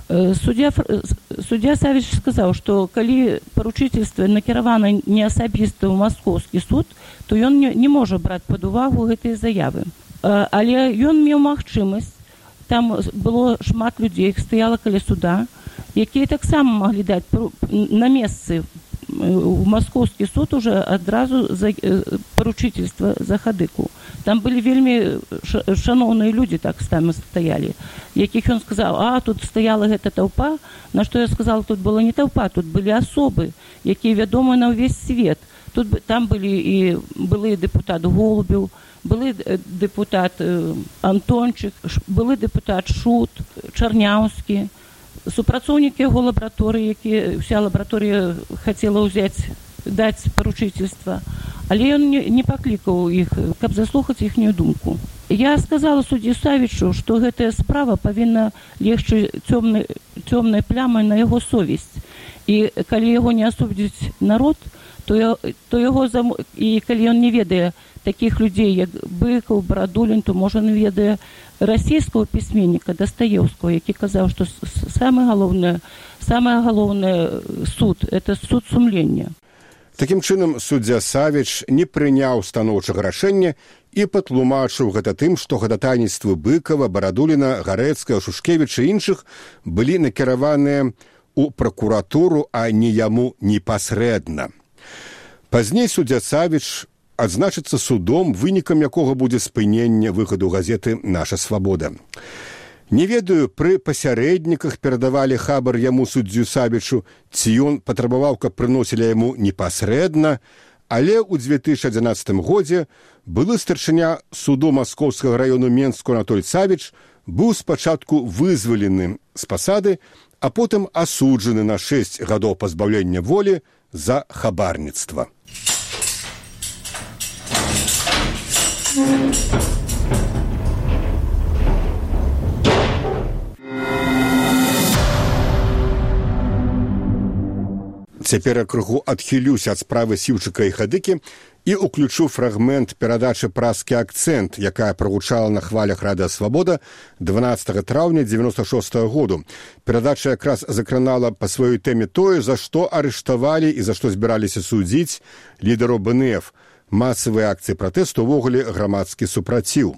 S9: Суддзя Савіч сказаў, што калі паручыцельства накіравана не асабіста ў маскоўскі суд, то ён не можа браць пад увагу гэтыя заявы. Але ён меў магчымасць, там было шмат людзей, стаяла каля суда, якія таксама маглі даць на месцы у маскоўскі суд уже адразу паручыцельства за хадыку. Там былі вельмі шаноўныя людзі так там стаялі, якіх ён сказаў, тут стаяла гэта таўпа, на што я сказала, тут была не таўпа, тут былі асобы, якія вядомыя на ўвесь свет. Там былі і былы дэпутат Голубеў, былы дэпутат Антончык, былы дэпутат Шут, Чарняўскі, супрацоўнікі яго лабараторыі, якія ўся лабараторыя хацела даць паручыцельства, але ён не паклікаў іх, каб заслухаць іхнюю думку. Я сказала суддзі Савічу, што гэтая справа павінна легчы цёмнай плямай на яго совесць. І калі яго не асудзіць народ, то яго і калі ён не ведае такіх людзей, як Быкаў, Барадулін, то, можа, не ведае расійскага пісьменніка Дастаеўскага, які казаў, што самае галоўнае суд – это суд сумлення.
S2: Такім чынам, суддзя Савіч не прыняў станоўчага рашэння і патлумачыў гэта тым, што хадатайніцтвы Быкава, Барадуліна, Гарэцкага, Шушкевіча і іншых былі накіраваныя ў пракуратуру, а не яму непасрэдна. Пазней суддзя Савіч адзначыцца судом, вынікам якога будзе спынення выхаду газеты «Наша свабода». Не ведаю, пры пасярэдніках перадавалі хабар яму суддзю Савічу, ці ён патрабаваў, каб прыносілі яму непасрэдна, але ў 2011 годзе былы старшыня суду Маскоўскага раёну Менску Анатоль Савіч быў спачатку вызвалены з пасады, а потым асуджаны на 6 гадоў пазбаўлення волі за хабарніцтва. Цяпер я крыху адхілюся ад справы Сіўчыка і Хадыкі і ўключу фрагмент перадачы «Празкі акцэнт», якая прагучала на хвалях Радыё Свабода 12 траўня 96 году. Перадача якраз закранала па сваёй тэме тое, за што арыштавалі і за што збіраліся судзіць лідараў БНФ. Масавыя акцыі пратэсту ўвогуле грамадскі супраціў.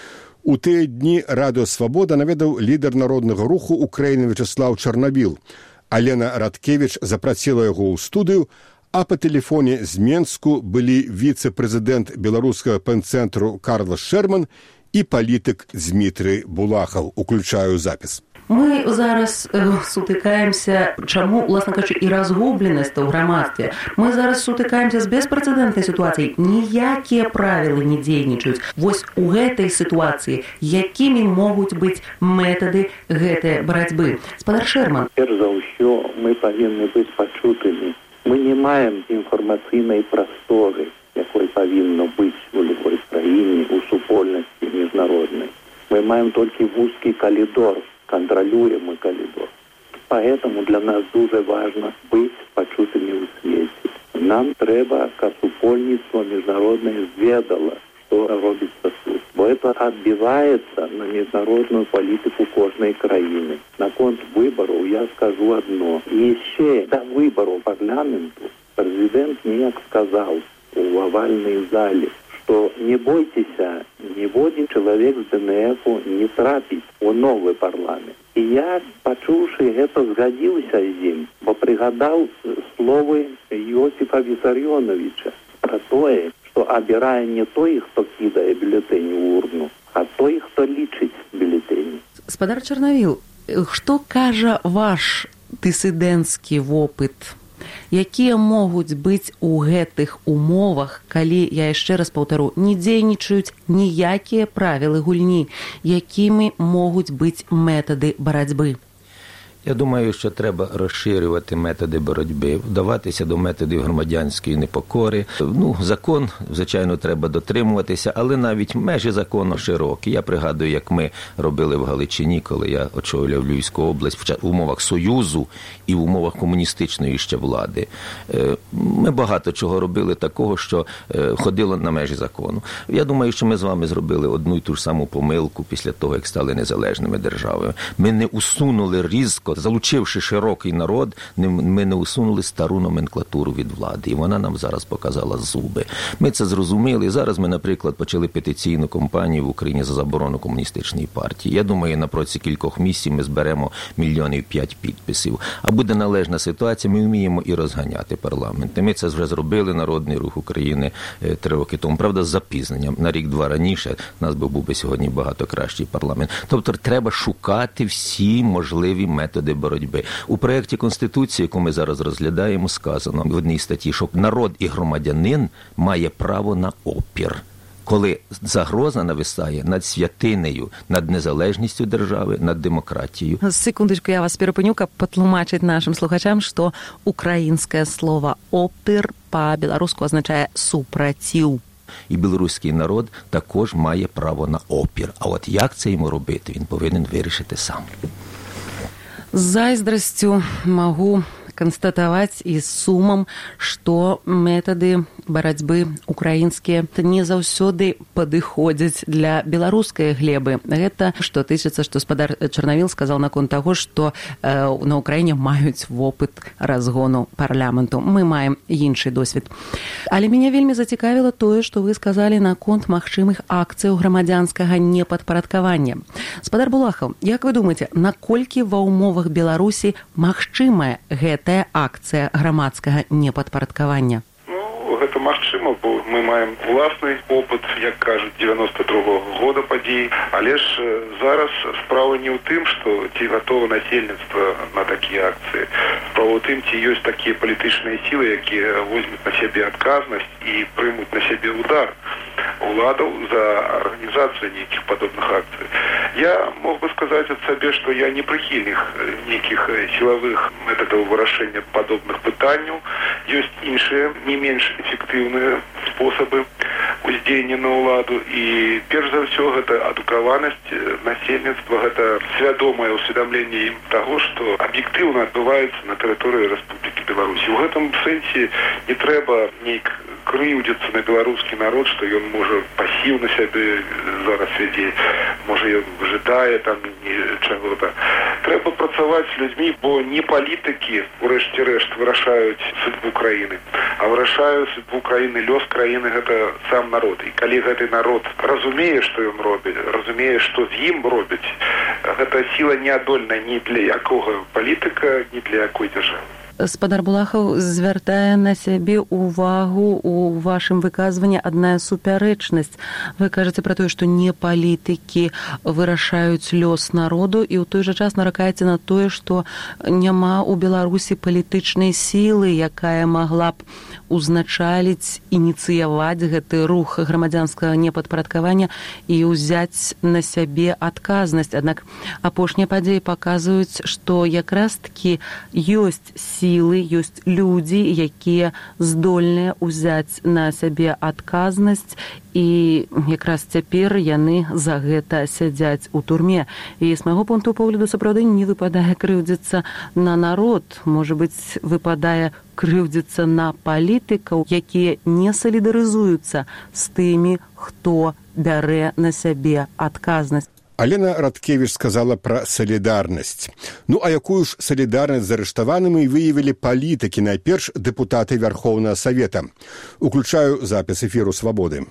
S2: У тыя дні Радыё Свабода наведаў лідар народнага руху Украіны Вячеслав Чарнабіл. Алена Радкевіч запрасіла яго ў студыю, а па тэлефоне з Менску былі віцэ-прэзідэнт беларускага пэн-цэнтру Карла Шэрман і палітык Дмітрый Булахаў. Уключаю запіс.
S10: Мы зараз сутыкаемся, чаму, уласна кажучы, і разгубленасць у грамадстве. Мы зараз сутыкаемся з беспрэцэдэнтнай сітуацыяй. Ніякія правілы не дзейнічаюць. Вось у гэтай сітуацыі якімі могуць быць метады гэтай барацьбы? Спадар Шэрман.
S11: Перш за ўсё, мы павінны быць пачутымі. Мы не маем інфармацыйнай прасторы, якой павінна быць у любой краіне, у супольнасці міжнароднай. Мы маем толькі вузкі калідор, контролируемый коридор. Поэтому для нас дуже важно быть почутыми в свете. Нам треба, как супольництво международное, ведало, что робится суд. Бо это отбивается на международную политику кожной краины. На конт выборов я скажу одно. Еще до выборов парламенту президент мне сказал в овальной зале, что не бойтесь, ни один человек с ДНФ не трапит в новый парламент. И я, почувши это, сгодился с ним, бо пригадал слово Иосифа Виссарионовича про то, что обирая не той, кто кидает бюллетень в урну, а той, кто лічить бюллетень.
S10: Спадар Чарнавіл, што кажа ваш дысідэнцкі вопыт? Якія могуць быць у гэтых умовах, калі, я яшчэ раз паўтару, не дзейнічаюць ніякія правілы гульні, якімі могуць быць метады барацьбы?
S12: Я думаю, що треба розширювати методи боротьби, вдаватися до методів громадянської непокори. Закон, звичайно, треба дотримуватися, але навіть межі закону широкі. Я пригадую, як ми робили в Галичині, коли я очолював Львівську область в умовах Союзу і в умовах комуністичної ще влади. Ми багато чого робили такого, що ходило на межі закону. Я думаю, що ми з вами зробили одну й ту ж саму помилку після того, як стали незалежними державами. Ми не усунули різко, залучивши широкий народ, ми не усунули стару номенклатуру від влади. І вона нам зараз показала зуби. Ми це зрозуміли. І зараз ми, наприклад, почали петиційну кампанію в Україні за заборону комуністичної партії. Я думаю, на протязі кількох місяців ми зберемо 5 мільйонів підписів. А буде належна ситуація, ми вміємо і розганяти парламент. І ми це вже зробили, Народний Рух України 3 роки тому. Правда, з запізненням. На рік-два раніше у нас був би сьогодні багато кращий парламент. Тобто треба шукати всі можливі методи боротьби. У проєкті Конституції, яку ми зараз розглядаємо, сказано в одній статті, що народ і громадянин має право на опір. Коли загроза нависає над святинею, над незалежністю держави, над демократією.
S1: Секундочку, я вас перепыню, каб патлумачыць нашим слухачам, што украінскае слово «опір» па-беларуску азначае «супраціў».
S12: І білоруський народ також має право на опір. А от як це йому робити, він повинен вирішити сам.
S1: З зайздрасцю магу констатаваць і з сумам, што метады барацьбы украінскія не заўсёды падыходзяць для беларускай глебы. Гэта што тычыцца, што спадар Чарнавіл сказаў наконт таго, што на Украіне маюць вопыт разгону парламенту. Мы маем іншы досвед. Але мяне вельмі зацікавіла тое, што вы сказалі наконт магчымых акцыяў грамадзянскага непадпарадкавання. Спадар Булахаў, як вы думаеце, наколькі ва ўмовах Беларусі магчымая гэтая акцыя грамадскага непадпарадкавання?
S13: Гэта магчыма, бо мы маем уласны опыт, як кажуць, 92-го года падзей. Але ж зараз справа не ў тым, што ці гатова насельніцтва на такія акцыі. Справа ў тым, ці ёсць такія палітычныя сілы, якія возьмуць на сябе адказнасць і прымуць на сябе удар уладаў за арганізацыю нейкіх падобных акцый. Я мог бы сказаць ад сабе, што я не прыхільнік нейкіх сілавых метадаў вырашэння падобных пытанняў. Ёсць іншыя, не менш эфектыўныя спосабы уздзеяння на ўладу. І перш за ўсё гэта адукаванасць насельніцтва, гэта свядомае ўсведамленне ім таго, што аб'ектыўна адбываецца на тэрыторыі Рэспублікі Беларусь. У гэтым сэнсе не трэба нейк крыўдзіцца на беларускі народ, што ён можа пасіўна сябе зараз вядзе, можа ён выжидае там чаго-то. Трэба працаваць з людзьмі, бо не палітыкі урэшце рэшт вырашаюць судьбу краіны, а вырашаюць судьбу краіны, лёс краіны гэта сам народ. І калі гэты народ разумее, што ён робіць, разумее, што з ім робіць, гэта сіла неадольная ні для якога палітыка, ні для якой дзяржавы.
S1: Спадар Булахаў звяртае на сябе увагу у вашым выказванні адна супярэчнасць. Вы кажаце пра тое, што не палітыкі вырашаюць лёс народу, і ў той жа час наракаеце на тое, што няма ў Беларусі палітычнай сілы, якая магла б узначаліць, ініцыяваць гэты рух грамадзянскага непадпарадкавання і ўзяць на сябе адказнасць. Аднак апошнія падзеі паказваюць, што якраз-такі ёсць сілы, ёсць людзі, якія здольныя ўзяць на сябе адказнасць, і якраз цяпер яны за гэта сядзяць у турме. І з майго пункту погляду сапраўды не выпадае крыўдзіцца на народ, можа быць, выпадае крыўдзіцца на палітыкаў, якія не салідарызуюцца з тымі, хто бярэ на сябе адказнасць.
S2: Алена Радкевіч сказала пра салідарнасць. Ну, а якую ж салідарнасць з арыштаванымі выявілі палітыкі, найперш дэпутаты Вярхоўнага Савета. Уключаю запіс эфіру «Свабоды».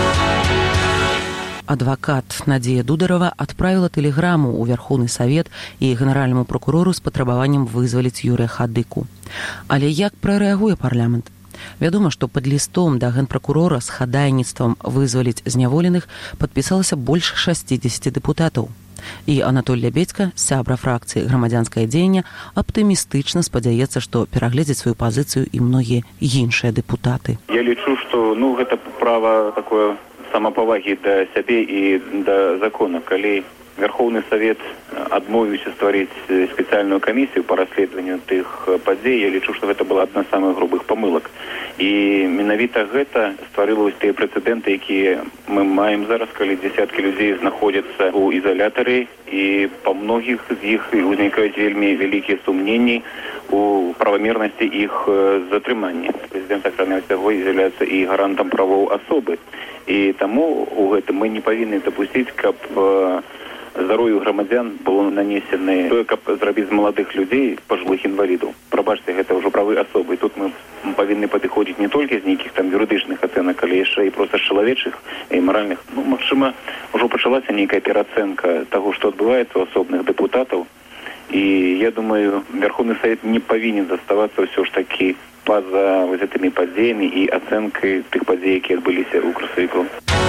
S10: Адвакат Надзея Дударова адправіла тэлеграму ў Вярхоўны Савет і генеральнаму прокурору з патрабаваннем вызваліць Юрыя Хадыку. Але як прарэагуе парламент? Вядома, што пад лістом да генпракурора з хадайніцтвам вызваліць зняволеных падпісалася больш 60 дэпутатаў. І Анатоль Лябедзька, сябра фракцыі «Грамадзянскае дзеянне», аптымістычна спадзяецца, што перагледзяць сваю пазіцыю і многія іншыя дэпутаты.
S14: Я лічу, што гэта права такое самапавагі да сябе і да закона. Калі Верховный Совет адмовіўся стварыць спецыяльную камісію по расследаванню тых падзей. Я лічу, што гэта была адна з самых грубых памылак. І менавіта гэта стварыла вось тыя прэцэдэнты, якія мы маем зараз, калі дзесяткі людзей знаходзяцца ў изолятары, і па многіх з іх узнікаюць вельмі вялікія сумненні у правамернасці іх затрымання. Прэзідэнт, акрамя ўсяго, з'яўляецца і гарантам правоў асобы. І таму у гэтым мы не павінны дапусціць, каб здароўю грамадзян было нанесены тое, каб зрабіць з маладых людзей пажылых інвалідаў. Прабачце, гэта ўжо правы асобы. І тут мы павінны падыходзіць не толькі з нейкіх там юрыдычных ацэнак, але яшчэ і проста з чалавечых і маральных. Ну, магчыма, ўжо пачалася нейкая пераацэнка таго, што адбываецца ў асобных дэпутатаў. І я думаю, Верховны Совет не павінен заставацца ўсё ж такі па-за вось гэтымі падзеямі і ацэнкай тых падзей, якія адбыліся ў красавіку.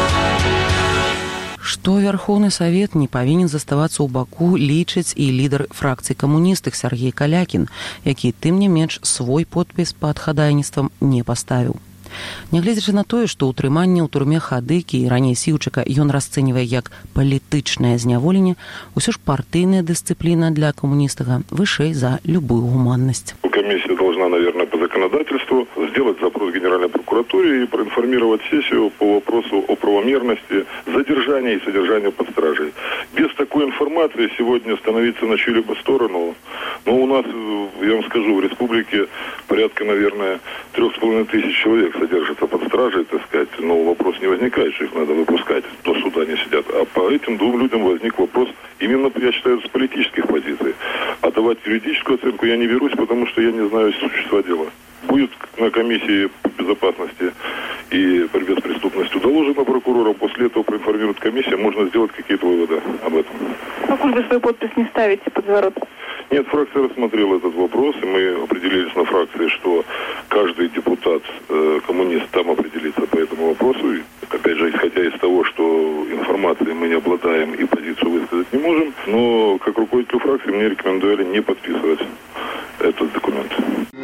S10: Што Верховны Совет не павінен заставацца ў баку, лічыць і лідар фракцыі камуністых Сергей Калякін, які, тым не менш, свой подпіс пад хадайніцтвам не паставіў. Нягледзячы на тое, што ўтрыманне ў турме Хадыкі і раней Сіўчыка ён расцэньвае як палітычнае зняволенне, усё ж партыйная дысцыпліна для камуністага вышэй за любую гуманнасць.
S15: Комиссия должна, наверное, по законодательству сделать запрос Генеральной прокуратуре и проинформировать сессию по вопросу о правомерности задержания и содержания под стражей. Без такой информации сегодня становиться на чью-либо сторону, но у нас, я вам скажу, в республике порядка, наверное, 3500 человек содержатся под стражей, так сказать, но вопрос не возникает, что их надо выпускать, до суда не сидят. А по этим двум людям возник вопрос именно, я считаю, с политических позиций. А давать юридическую оценку я не берусь, потому что я не знаю существа дела. Будет на комиссии по безопасности и борьбе с преступностью доложено прокурорам, после этого проинформирует комиссия, можно сделать какие-то выводы об этом.
S16: Покуль вы свой подпись не ставите под заворот?
S15: Нет, фракция рассмотрела этот вопрос, и мы определились на фракции, что каждый депутат, коммунист, там определится по этому вопросу. И, опять же, исходя из того, что информацией мы не обладаем и позицию высказать не можем, но как руководителю фракции мне рекомендовали не подписывать этот документ.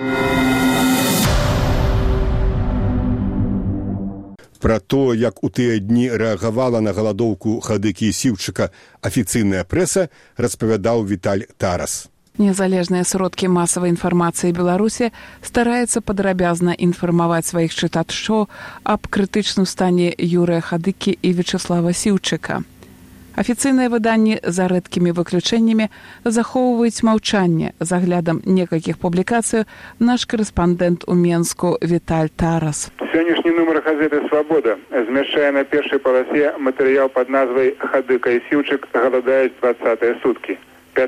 S2: Пра то, як у тыя дні рэагавала на галадоўку Хадыкі і Сіўчыка афіцыйная прэса, распавядаў Віталь Тарас.
S17: Незалежныя сродкі масавай інфармацыі Беларусі стараюцца падрабязна інфармаваць сваіх чытачоў аб крытычным стане Юрыя Хадыкі і Вячеслава Сіўчыка. Афіцыйныя выданні, за рэдкімі выключэннямі, захоўваюць маўчанне. З аглядам некалькіх публікацый наш корэспандэнт у Менску Віталь Тарас.
S8: Сённяшні нумар газеты «Свабода» змяшчае на першай паласе матэрыял пад назвай «Хадыка і Сіўчык галадаюць 20-е суткі».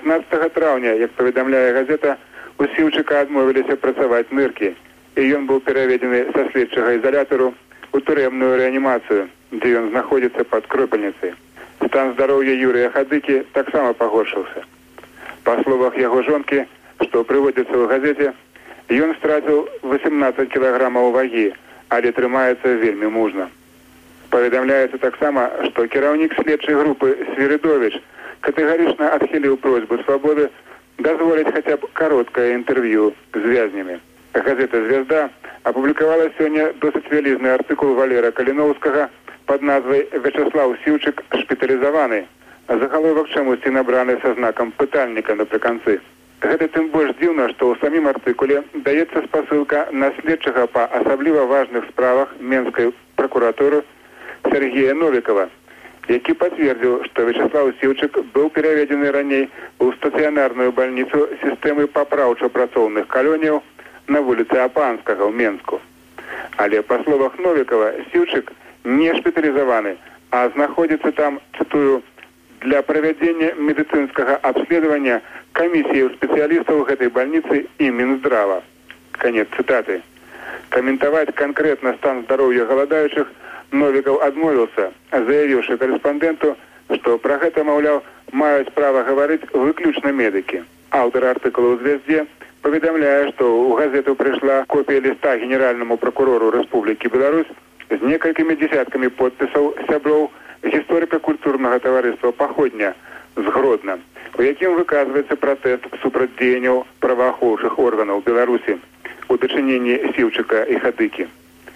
S8: 15 траўня, як паведамляе газета, у Сіўчыка адмовіліся працаваць ныркі, і ён быў пераведзены са следчага ізалятару у турэмную рэанімацыю, дзе ён знаходзіцца пад кропельніцай. Стан здароўя Юрыя Хадыкі таксама пагоршыўся. Па словах яго жонкі, што прыводзіцца ў газеце, ён страціў 18 кілаграмаў вагі, але трымаецца вельмі мужна. Паведамляецца таксама, што кіраўнік следчай групы Свірыдовіч катэгарычна адхіліў просьбу «Свабоды» дазволіць хаця б кароткае інтэрв'ю з вязнямі. Газета «Звезда» апублікавала сёння досыць вялізны артыкул Валера Каліноўскага пад назвай «Вячеслав Сіўчык шпіталізаваны». Загаловак чамусьці набраны са знакам пытальніка напрыканцы. Гэта тым больш дзіўна, што ў самім артыкуле даецца спасылка на следчага па асабліва важных справах Менскай пракуратуры Сергея Новікова, які пацвердзіў, што Вячеслав Сіўчык быў пераведзены раней у стацыянарную бальніцу сістэмы папраўча-працоўных калоніяў на вуліцы Апанскага ў Менску. Але па словах Новікова, Сіўчык не шпіталізаваны, а знаходзіцца там, цытую, для правядзення медыцынскага абследавання камісіяў спецыялістаў гэтай бальніцы і Мінздрава. Канец цытаты. Каментаваць канкрэтна стан здароўя галадаючых Новікаў адмовіўся, заявіўшы корэспандэнту, што пра гэта, маўляў, маюць права гаварыць выключна медыкі. Аўтар артыкула ў «Звезде» паведамляе, што ў газету прыйшла копія ліста генеральнаму пракурору Рэспублікі Беларусь з некалькімі дзесяткамі подпісаў сяброў гісторыка-культурнага таварыства «Паходня» з Гродна, у якім выказваецца пратэст супраць дзеянняў праваахоўчых органаў Беларусі у дачыненні Сіўчыка і Хадыкі.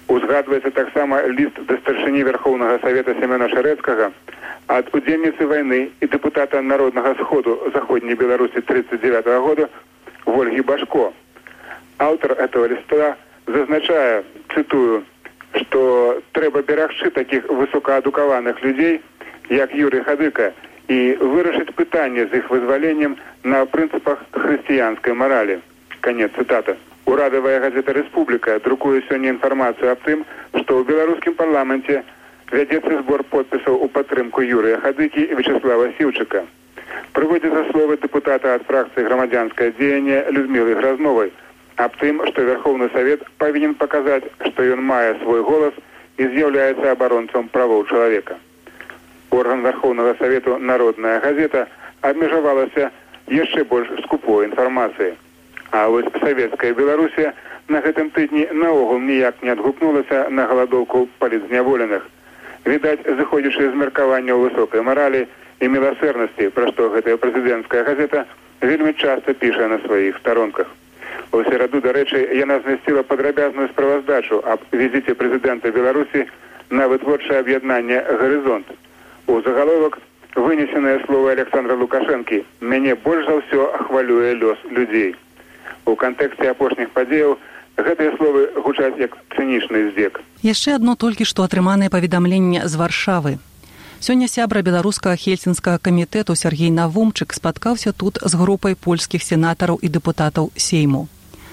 S8: Узгадваецца таксама ліст да старшыні Верхоўнага Савета Семёна Шарэцкага ад удзельніцы вайны і дэпутата Народнага сходу Заходняй Беларусі 1939 года Вольгі Башко. Аўтар этого ліста зазначае, цытую, што трэба берагчы такіх высокаадукаваных людзей, як Юрый Хадыка, і вырашыць пытанне з іх вызваленнем на прынцыпах хрысціянскай маралі. Канец цытата. Урадавая газета «Рэспубліка» друкуе сёння інфармацыю аб тым, што ў беларускім парламенце вядзецца збор подпісаў у падтрымку Юрыя Хадыкі і Вячеслава Сіўчыка. Прыводзяцца словы дэпутата ад фракцыі «Грамадзянскае дзеянне» Людмілы Гразновай аб тым, што Верхоўны Савет павінен паказаць, што ён мае свой голас і з'яўляецца абаронцам правоў чалавека. Орган Верхоўнага Савету «Народная газета» абмежавалася яшчэ больш скупой інфармацыяй. А вось савецкая Беларусія на гэтым тыдні наогул ніяк не адгукнулася на галадоўку палітзняволеных. Відаць, зыходзячы з меркаванняў высокай маралі і міласэрнасці, пра што гэтая прэзідэнцкая газета вельмі часта піша на сваіх старонках. У сераду, дарэчы, яна змясціла падрабязную справаздачу аб візіце прэзідэнта Беларусі на вытворчае аб'яднанне «Гарызонт». У загаловак вынесеныя словы Александра Лукашэнкі «Мяне больш за ўсё хвалюе лёс людзей». У кантэксце апошніх падзеяў гэтыя словы гучаць як цынічны здзек.
S1: Яшчэ адно толькі што атрыманае паведамленне з Варшавы. Сёння сябра беларускага хельсінскага камітэту Сергей Навумчык спаткаўся тут з групай польскіх сенатараў і дэпутатаў Сейму.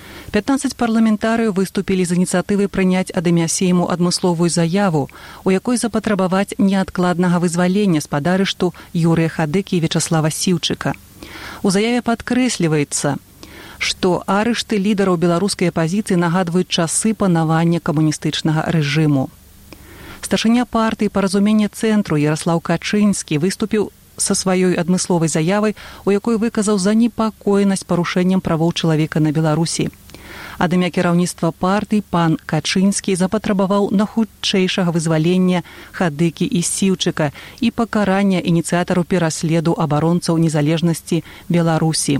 S1: 15 парламентарыяў выступілі з ініцыятывай прыняць ад імя Сейму адмысловую заяву, у якой запатрабаваць неадкладнага вызвалення з-пад арышту Юрыя Хадыкі і Вячеслава Сіўчыка. У заяве падкрэсліваецца, што арышты лідараў беларускай апазіцыі нагадваюць часы панавання камуністычнага рэжыму. Старшыня партыі «Паразуменне цэнтру» Яраслаў Качынскі выступіў са сваёй адмысловай заявай, у якой выказаў занепакоенасць парушэннем правоў чалавека на Беларусі. Ад імя кіраўніцтва партыі пан Качынскі запатрабаваў на хутчэйшага вызвалення Хадыкі і Сіўчыка і пакарання ініцыятару пераследу абаронцаў незалежнасці Беларусі.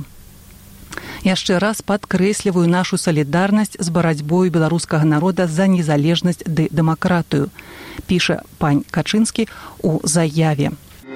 S1: Яшчэ раз падкрэсліваю нашу салідарнасць з барацьбою беларускага народа за незалежнасць ды дэмакратыю, піша пан Качынскі у заяве.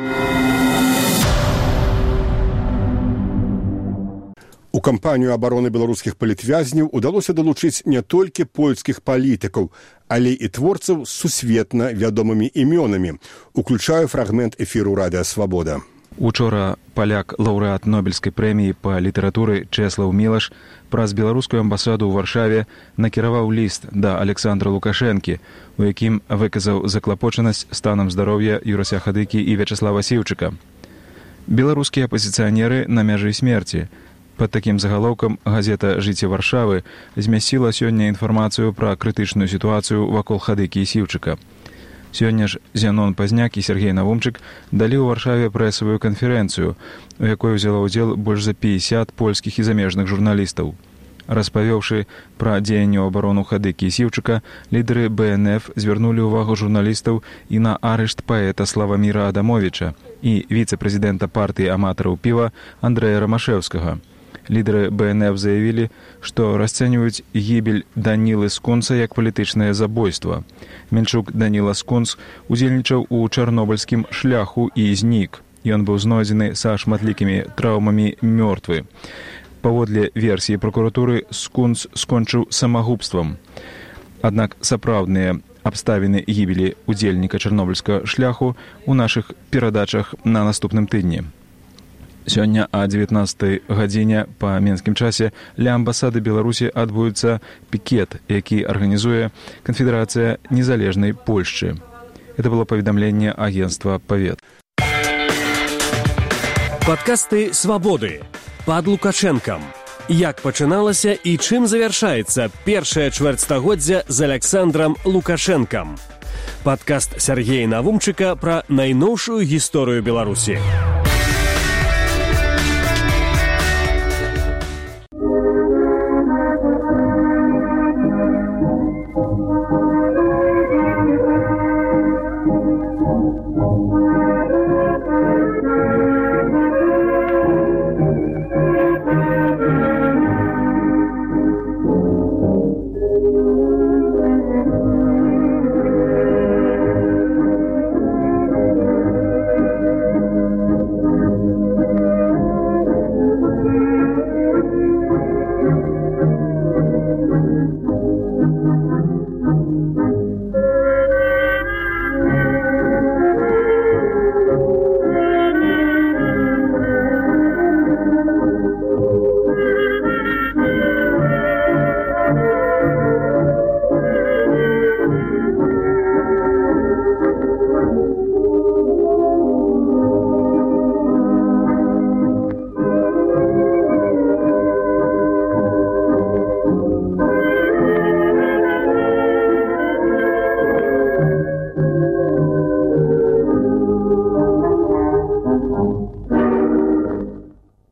S2: У кампанію абароны беларускіх палітвязняў удалося далучыць не толькі польскіх палітыкаў, але і творцаў з сусветна вядомымі імёнамі, уключаю фрагмент эфіру «Радыё Свабода».
S18: Учора паляк, лаўрэат Нобелевскай прэміі па літаратуры Чэслаў Мілаш праз беларускую амбасаду ў Варшаве накіраваў ліст да Александра Лукашэнкі, у якім выказаў заклапочанасць станам здароўя Юрыя Хадыкі і Вячеслава Сіўчыка. Беларускія апазіцыянеры на мяжы смерці. Пад такім загалоўкам газета «Жыцце Варшавы» змясціла сёння інфармацыю пра крытычную сітуацыю вакол Хадыкі і Сіўчыка. Сёння ж Зянон Пазняк і Сергей Навумчык далі ў Варшаве прэсавую канферэнцыю, у якой узяла ўдзел больш за 50 польскіх і замежных журналістаў. Распавёўшы пра дзеянне ў абарону Хадыкі і Сіўчыка, лідары БНФ звярнулі ўвагу журналістаў і на арышт паэта Славаміра Адамовіча і віцэ-прэзідэнта партыі аматараў піва Андрэя Рамашэўскага. Лідары БНФ заявілі, што расцэньваюць гібель Данілы Скунца як палітычнае забойства. Менчук Даніла Скунц удзельнічаў у чарнобыльскім шляху і знік. Ён быў знойдзены са шматлікімі траўмамі мёртвы. Паводле версіі прокуратуры, Скунц скончыў самагубствам. Аднак сапраўдныя абставіны гібелі удзельніка чарнобыльскага шляху у нашых перадачах на наступным тыдні. Сёння о 19 гадзіне па менскім часе ля амбасады Беларусі адбудзецца пікет, які арганізуе Канфедэрацыя незалежнай Польшчы. Это было паведамленне агентства «Павет».
S19: Падкасты «Свабоды» пад Лукашэнкам. Як пачыналася і чым завяршаецца першае чвэрцьстагоддзя з Александрам Лукашэнкам. Падкаст Сергея Навумчыка пра найноўшую гісторыю Беларусі.